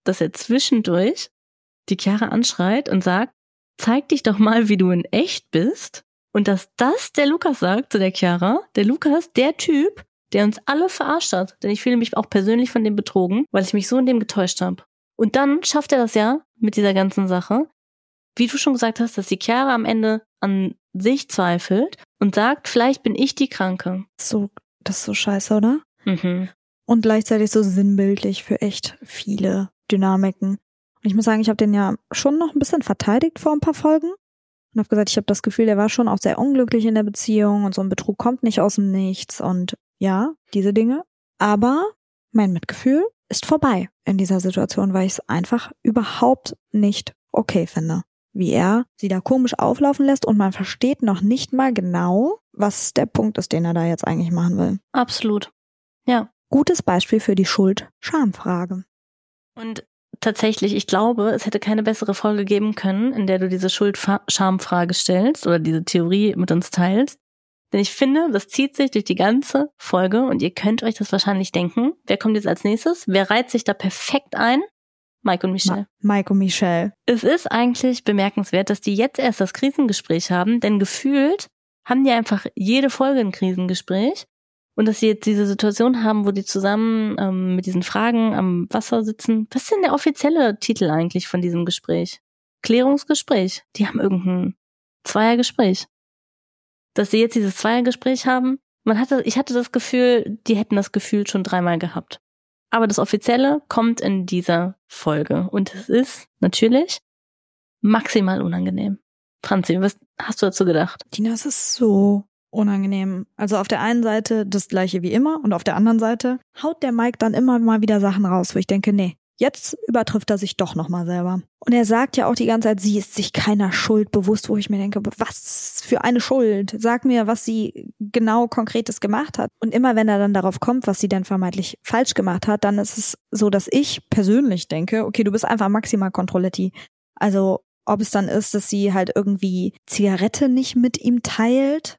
dass er zwischendurch die Chiara anschreit und sagt, zeig dich doch mal, wie du in echt bist. Und dass das der Lukas sagt zu der Chiara, der Lukas, der Typ, der uns alle verarscht hat. Denn ich fühle mich auch persönlich von dem betrogen, weil ich mich so in dem getäuscht habe. Und dann schafft er das ja mit dieser ganzen Sache, wie du schon gesagt hast, dass die Chiara am Ende an sich zweifelt und sagt, vielleicht bin ich die Kranke. So, das ist so scheiße, oder? Mhm. Und gleichzeitig so sinnbildlich für echt viele Dynamiken. Und ich muss sagen, ich habe den ja schon noch ein bisschen verteidigt vor ein paar Folgen. Und habe gesagt, ich habe das Gefühl, der war schon auch sehr unglücklich in der Beziehung und so ein Betrug kommt nicht aus dem Nichts und ja, diese Dinge. Aber mein Mitgefühl ist vorbei in dieser Situation, weil ich es einfach überhaupt nicht okay finde, wie er sie da komisch auflaufen lässt und man versteht noch nicht mal genau, was der Punkt ist, den er da jetzt eigentlich machen will. Absolut. Ja. Gutes Beispiel für die Schuld-Scham-Frage. Und tatsächlich, ich glaube, es hätte keine bessere Folge geben können, in der du diese Schuld-Scham-Frage stellst oder diese Theorie mit uns teilst. Denn ich finde, das zieht sich durch die ganze Folge und ihr könnt euch das wahrscheinlich denken. Wer kommt jetzt als nächstes? Wer reiht sich da perfekt ein? Mike und Michelle. Mike und Michelle. Es ist eigentlich bemerkenswert, dass die jetzt erst das Krisengespräch haben, denn gefühlt haben die einfach jede Folge ein Krisengespräch. Und dass sie jetzt diese Situation haben, wo die zusammen mit diesen Fragen am Wasser sitzen. Was ist denn der offizielle Titel eigentlich von diesem Gespräch? Klärungsgespräch. Die haben irgendein Zweiergespräch. Dass sie jetzt dieses Zweiergespräch haben, ich hatte das Gefühl, die hätten das Gefühl schon 3-mal gehabt. Aber das Offizielle kommt in dieser Folge. Und es ist natürlich maximal unangenehm. Franzi, was hast du dazu gedacht? Dina, es ist so unangenehm. Also auf der einen Seite das Gleiche wie immer und auf der anderen Seite haut der Mike dann immer mal wieder Sachen raus, wo ich denke, nee, jetzt übertrifft er sich doch nochmal selber. Und er sagt ja auch die ganze Zeit, sie ist sich keiner Schuld bewusst, wo ich mir denke, was für eine Schuld? Sag mir, was sie genau Konkretes gemacht hat. Und immer wenn er dann darauf kommt, was sie denn vermeintlich falsch gemacht hat, dann ist es so, dass ich persönlich denke, okay, du bist einfach maximal Kontrolletti. Also ob es dann ist, dass sie halt irgendwie Zigarette nicht mit ihm teilt,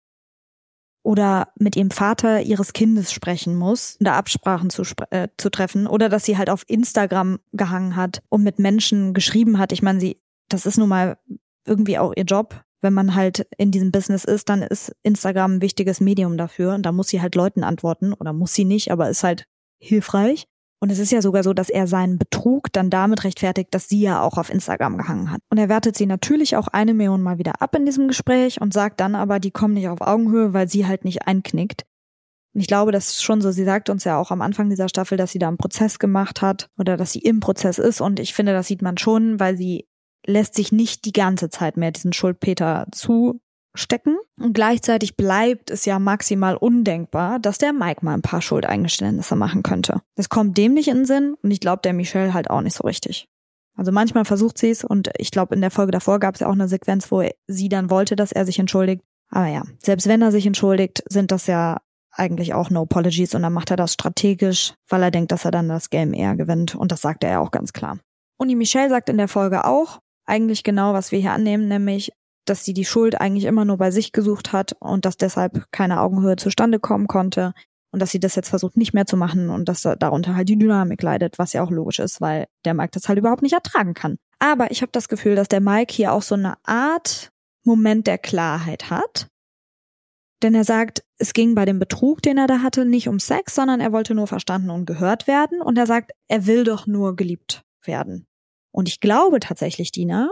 oder mit ihrem Vater ihres Kindes sprechen muss, da Absprachen zu treffen, oder dass sie halt auf Instagram gehangen hat und mit Menschen geschrieben hat. Ich meine, das ist nun mal irgendwie auch ihr Job. Wenn man halt in diesem Business ist, dann ist Instagram ein wichtiges Medium dafür und da muss sie halt Leuten antworten oder muss sie nicht, aber ist halt hilfreich. Und es ist ja sogar so, dass er seinen Betrug dann damit rechtfertigt, dass sie ja auch auf Instagram gehangen hat. Und er wertet sie natürlich auch 1 Million Mal wieder ab in diesem Gespräch und sagt dann aber, die kommen nicht auf Augenhöhe, weil sie halt nicht einknickt. Und ich glaube, das ist schon so, sie sagt uns ja auch am Anfang dieser Staffel, dass sie da einen Prozess gemacht hat oder dass sie im Prozess ist. Und ich finde, das sieht man schon, weil sie lässt sich nicht die ganze Zeit mehr diesen Schuldpeter zustecken. Und gleichzeitig bleibt es ja maximal undenkbar, dass der Mike mal ein paar Schuldeingeständnisse machen könnte. Das kommt dem nicht in den Sinn und ich glaube der Michelle halt auch nicht so richtig. Also manchmal versucht sie es und ich glaube in der Folge davor gab es ja auch eine Sequenz, wo sie dann wollte, dass er sich entschuldigt. Aber ja, selbst wenn er sich entschuldigt, sind das ja eigentlich auch No Apologies und dann macht er das strategisch, weil er denkt, dass er dann das Game eher gewinnt und das sagt er ja auch ganz klar. Und die Michelle sagt in der Folge auch eigentlich genau, was wir hier annehmen, nämlich dass sie die Schuld eigentlich immer nur bei sich gesucht hat und dass deshalb keine Augenhöhe zustande kommen konnte und dass sie das jetzt versucht nicht mehr zu machen und dass darunter halt die Dynamik leidet, was ja auch logisch ist, weil der Mike das halt überhaupt nicht ertragen kann. Aber ich habe das Gefühl, dass der Mike hier auch so eine Art Moment der Klarheit hat, denn er sagt, es ging bei dem Betrug, den er da hatte, nicht um Sex, sondern er wollte nur verstanden und gehört werden und er sagt, er will doch nur geliebt werden. Und ich glaube tatsächlich, Dina,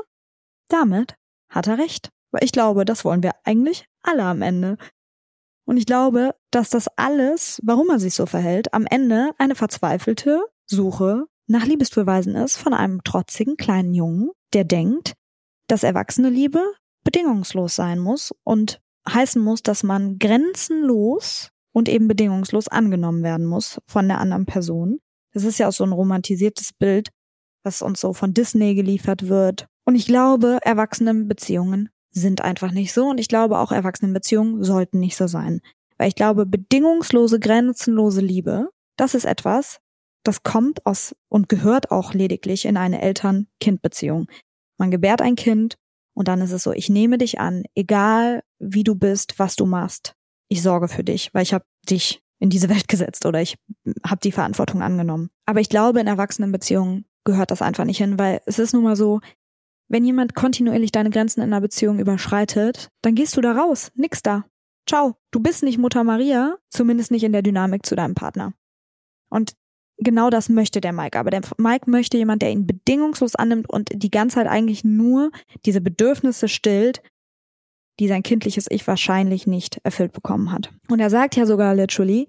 damit hat er recht. Weil ich glaube, das wollen wir eigentlich alle am Ende. Und ich glaube, dass das alles, warum er sich so verhält, am Ende eine verzweifelte Suche nach Liebesbeweisen ist von einem trotzigen kleinen Jungen, der denkt, dass erwachsene Liebe bedingungslos sein muss und heißen muss, dass man grenzenlos und eben bedingungslos angenommen werden muss von der anderen Person. Das ist ja auch so ein romantisiertes Bild, was uns so von Disney geliefert wird. Und ich glaube, Erwachsenenbeziehungen sind einfach nicht so und ich glaube auch Erwachsenenbeziehungen sollten nicht so sein. Weil ich glaube, bedingungslose, grenzenlose Liebe, das ist etwas, das kommt aus und gehört auch lediglich in eine Eltern-Kind-Beziehung. Man gebärt ein Kind und dann ist es so, ich nehme dich an, egal wie du bist, was du machst. Ich sorge für dich, weil ich habe dich in diese Welt gesetzt oder ich habe die Verantwortung angenommen. Aber ich glaube, in Erwachsenenbeziehungen gehört das einfach nicht hin, weil es ist nun mal so, wenn jemand kontinuierlich deine Grenzen in einer Beziehung überschreitet, dann gehst du da raus, nix da. Ciao, du bist nicht Mutter Maria, zumindest nicht in der Dynamik zu deinem Partner. Und genau das möchte der Mike, aber der Mike möchte jemand, der ihn bedingungslos annimmt und die ganze Zeit eigentlich nur diese Bedürfnisse stillt, die sein kindliches Ich wahrscheinlich nicht erfüllt bekommen hat. Und er sagt ja sogar literally,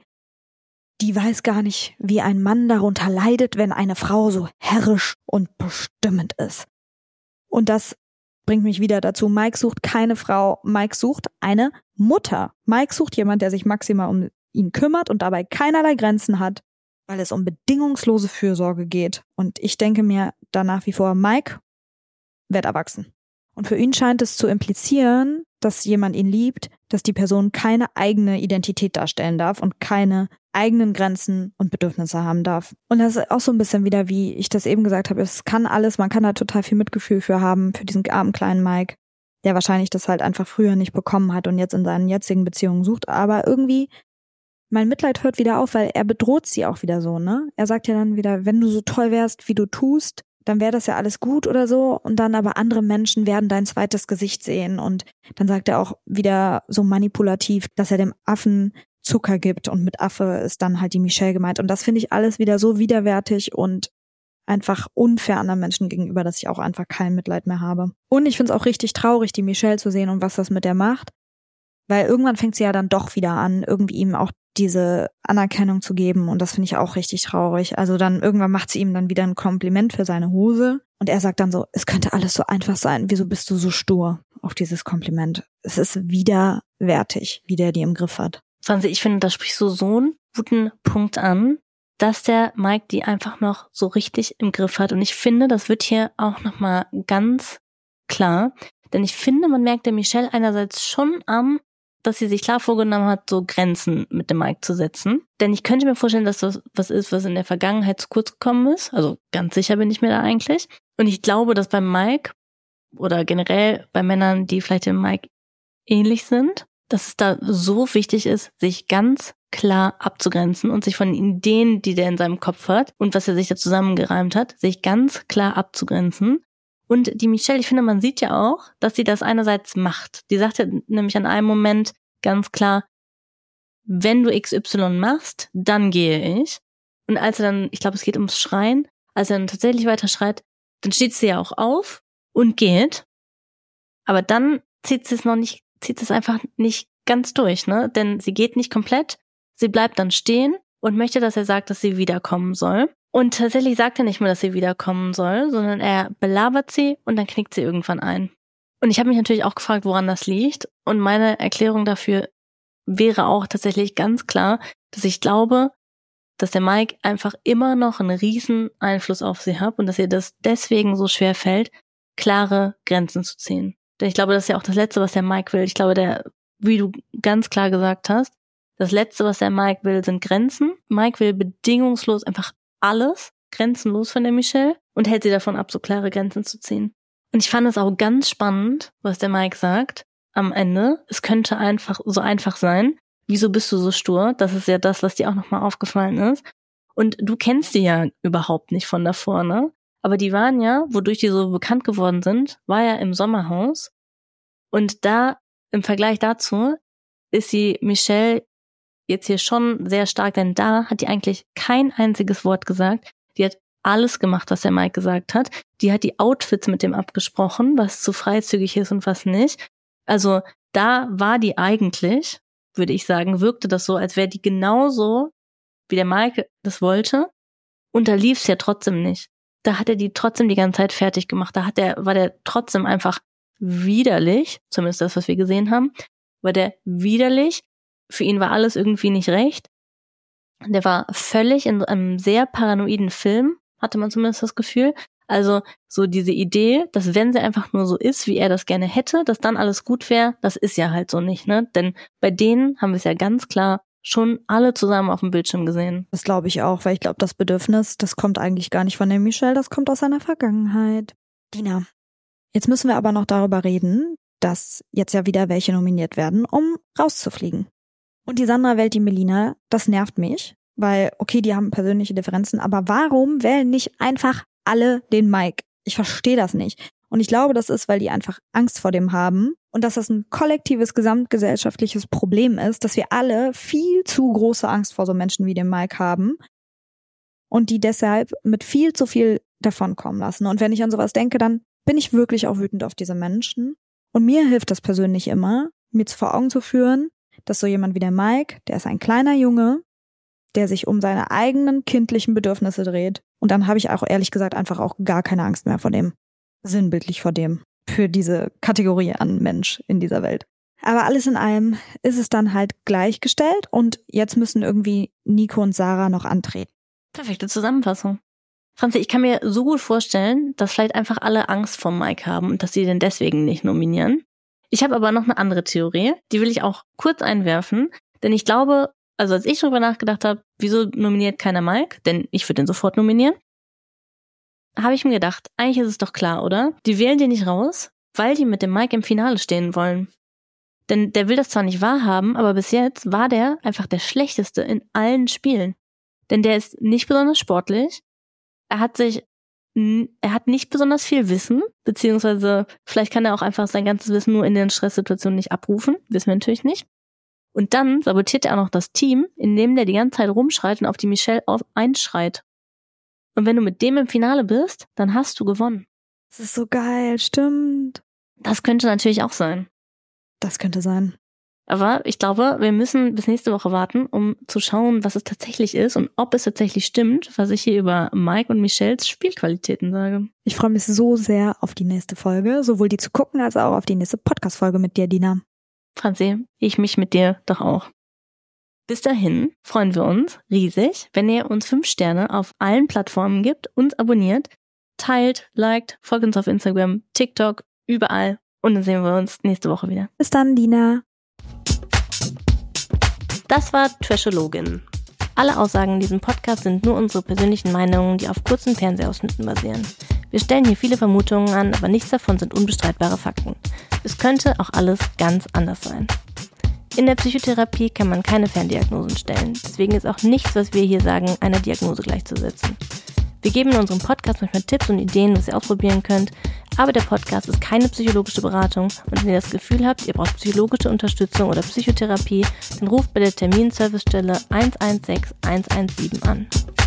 die weiß gar nicht, wie ein Mann darunter leidet, wenn eine Frau so herrisch und bestimmend ist. Und das bringt mich wieder dazu, Mike sucht keine Frau, Mike sucht eine Mutter. Mike sucht jemand, der sich maximal um ihn kümmert und dabei keinerlei Grenzen hat, weil es um bedingungslose Fürsorge geht. Und ich denke mir da nach wie vor, Mike wird erwachsen. Und für ihn scheint es zu implizieren, dass jemand ihn liebt, dass die Person keine eigene Identität darstellen darf und keine eigenen Grenzen und Bedürfnisse haben darf. Und das ist auch so ein bisschen wieder, wie ich das eben gesagt habe, es kann alles, man kann da total viel Mitgefühl für haben, für diesen armen kleinen Mike, der wahrscheinlich das halt einfach früher nicht bekommen hat und jetzt in seinen jetzigen Beziehungen sucht. Aber irgendwie, mein Mitleid hört wieder auf, weil er bedroht sie auch wieder so, ne? Er sagt ja dann wieder, wenn du so toll wärst, wie du tust, dann wäre das ja alles gut oder so. Und dann aber andere Menschen werden dein zweites Gesicht sehen. Und dann sagt er auch wieder so manipulativ, dass er dem Affen Zucker gibt. Und mit Affe ist dann halt die Michelle gemeint. Und das finde ich alles wieder so widerwärtig und einfach unfair anderen Menschen gegenüber, dass ich auch einfach kein Mitleid mehr habe. Und ich finde es auch richtig traurig, die Michelle zu sehen und was das mit der macht. Weil irgendwann fängt sie ja dann doch wieder an, irgendwie ihm auch diese Anerkennung zu geben. Und das finde ich auch richtig traurig. Also dann irgendwann macht sie ihm dann wieder ein Kompliment für seine Hose. Und er sagt dann so, es könnte alles so einfach sein. Wieso bist du so stur auf dieses Kompliment? Es ist widerwärtig, wie der die im Griff hat. Franzi, ich finde, da sprichst du so einen guten Punkt an, dass der Mike die einfach noch so richtig im Griff hat. Und ich finde, das wird hier auch nochmal ganz klar. Denn ich finde, man merkt der Michelle einerseits schon an, dass sie sich klar vorgenommen hat, so Grenzen mit dem Mike zu setzen. Denn ich könnte mir vorstellen, dass das was ist, was in der Vergangenheit zu kurz gekommen ist. Also ganz sicher bin ich mir da eigentlich. Und ich glaube, dass beim Mike oder generell bei Männern, die vielleicht dem Mike ähnlich sind, dass es da so wichtig ist, sich ganz klar abzugrenzen und sich von den Ideen, die der in seinem Kopf hat und was er sich da zusammengereimt hat, sich ganz klar abzugrenzen. Und die Michelle, ich finde, man sieht ja auch, dass sie das einerseits macht. Die sagt ja nämlich an einem Moment ganz klar, wenn du XY machst, dann gehe ich. Und als er dann, ich glaube, es geht ums Schreien, als er dann tatsächlich weiter schreit, dann steht sie ja auch auf und geht. Aber dann zieht sie es einfach nicht ganz durch, ne? Denn sie geht nicht komplett, sie bleibt dann stehen und möchte, dass er sagt, dass sie wiederkommen soll. Und tatsächlich sagt er nicht mehr, dass sie wiederkommen soll, sondern er belabert sie und dann knickt sie irgendwann ein. Und ich habe mich natürlich auch gefragt, woran das liegt. Und meine Erklärung dafür wäre auch tatsächlich ganz klar, dass ich glaube, dass der Mike einfach immer noch einen riesen Einfluss auf sie hat und dass ihr das deswegen so schwer fällt, klare Grenzen zu ziehen. Denn ich glaube, das ist ja auch das Letzte, was der Mike will. Ich glaube, wie du ganz klar gesagt hast, das Letzte, was der Mike will, sind Grenzen. Mike will bedingungslos einfach alles, grenzenlos von der Michelle und hält sie davon ab, so klare Grenzen zu ziehen. Und ich fand es auch ganz spannend, was der Mike sagt am Ende. Es könnte einfach so einfach sein. Wieso bist du so stur? Das ist ja das, was dir auch nochmal aufgefallen ist. Und du kennst die ja überhaupt nicht von davor, ne? Aber die waren ja, wodurch die so bekannt geworden sind, war ja im Sommerhaus. Und da, im Vergleich dazu, ist die Michelle jetzt hier schon sehr stark, denn da hat die eigentlich kein einziges Wort gesagt. Die hat alles gemacht, was der Mike gesagt hat. Die hat die Outfits mit dem abgesprochen, was zu freizügig ist und was nicht. Also da war die eigentlich, würde ich sagen, wirkte das so, als wäre die genauso, wie der Mike das wollte. Und da lief es ja trotzdem nicht. Da hat er die trotzdem die ganze Zeit fertig gemacht. Da war der trotzdem einfach widerlich, zumindest das, was wir gesehen haben, war der widerlich. Für ihn war alles irgendwie nicht recht. Der war völlig in einem sehr paranoiden Film, hatte man zumindest das Gefühl. Also so diese Idee, dass wenn sie einfach nur so ist, wie er das gerne hätte, dass dann alles gut wäre, das ist ja halt so nicht, ne? Denn bei denen haben wir es ja ganz klar schon alle zusammen auf dem Bildschirm gesehen. Das glaube ich auch, weil ich glaube, das Bedürfnis, das kommt eigentlich gar nicht von der Michelle, das kommt aus seiner Vergangenheit. Dina, jetzt müssen wir aber noch darüber reden, dass jetzt ja wieder welche nominiert werden, um rauszufliegen. Und die Sandra wählt die Melina, das nervt mich, weil, okay, die haben persönliche Differenzen, aber warum wählen nicht einfach alle den Mike. Ich verstehe das nicht. Und ich glaube, das ist, weil die einfach Angst vor dem haben und dass das ein kollektives, gesamtgesellschaftliches Problem ist, dass wir alle viel zu große Angst vor so Menschen wie dem Mike haben und die deshalb mit viel zu viel davonkommen lassen. Und wenn ich an sowas denke, dann bin ich wirklich auch wütend auf diese Menschen. Und mir hilft das persönlich immer, mir vor Augen zu führen, dass so jemand wie der Mike, der ist ein kleiner Junge, der sich um seine eigenen kindlichen Bedürfnisse dreht. Und dann habe ich auch ehrlich gesagt einfach auch gar keine Angst mehr vor dem. Sinnbildlich vor dem. Für diese Kategorie an Mensch in dieser Welt. Aber alles in allem ist es dann halt gleichgestellt und jetzt müssen irgendwie Nico und Sarah noch antreten. Perfekte Zusammenfassung. Franzi, ich kann mir so gut vorstellen, dass vielleicht einfach alle Angst vor Mike haben und dass sie den deswegen nicht nominieren. Ich habe aber noch eine andere Theorie, die will ich auch kurz einwerfen, denn ich glaube, also als ich darüber nachgedacht habe, wieso nominiert keiner Mike, denn ich würde den sofort nominieren, habe ich mir gedacht, eigentlich ist es doch klar, oder? Die wählen den nicht raus, weil die mit dem Mike im Finale stehen wollen. Denn der will das zwar nicht wahrhaben, aber bis jetzt war der einfach der Schlechteste in allen Spielen. Denn der ist nicht besonders sportlich, er hat nicht besonders viel Wissen, beziehungsweise vielleicht kann er auch einfach sein ganzes Wissen nur in den Stresssituationen nicht abrufen, wissen wir natürlich nicht. Und dann sabotiert er auch noch das Team, indem der die ganze Zeit rumschreit und auf die Michelle einschreit. Und wenn du mit dem im Finale bist, dann hast du gewonnen. Das ist so geil, stimmt. Das könnte natürlich auch sein. Das könnte sein. Aber ich glaube, wir müssen bis nächste Woche warten, um zu schauen, was es tatsächlich ist und ob es tatsächlich stimmt, was ich hier über Mike und Michelles Spielqualitäten sage. Ich freue mich so sehr auf die nächste Folge, sowohl die zu gucken, als auch auf die nächste Podcast-Folge mit dir, Dina. Franzi, ich mich mit dir doch auch. Bis dahin freuen wir uns riesig, wenn ihr uns 5 Sterne auf allen Plattformen gibt, uns abonniert, teilt, liked, folgt uns auf Instagram, TikTok, überall. Und dann sehen wir uns nächste Woche wieder. Bis dann, Dina. Das war Trashologin. Alle Aussagen in diesem Podcast sind nur unsere persönlichen Meinungen, die auf kurzen Fernsehausschnitten basieren. Wir stellen hier viele Vermutungen an, aber nichts davon sind unbestreitbare Fakten. Es könnte auch alles ganz anders sein. In der Psychotherapie kann man keine Ferndiagnosen stellen. Deswegen ist auch nichts, was wir hier sagen, einer Diagnose gleichzusetzen. Wir geben in unserem Podcast manchmal Tipps und Ideen, was ihr ausprobieren könnt, aber der Podcast ist keine psychologische Beratung und wenn ihr das Gefühl habt, ihr braucht psychologische Unterstützung oder Psychotherapie, dann ruft bei der Terminservicestelle 116 117 an.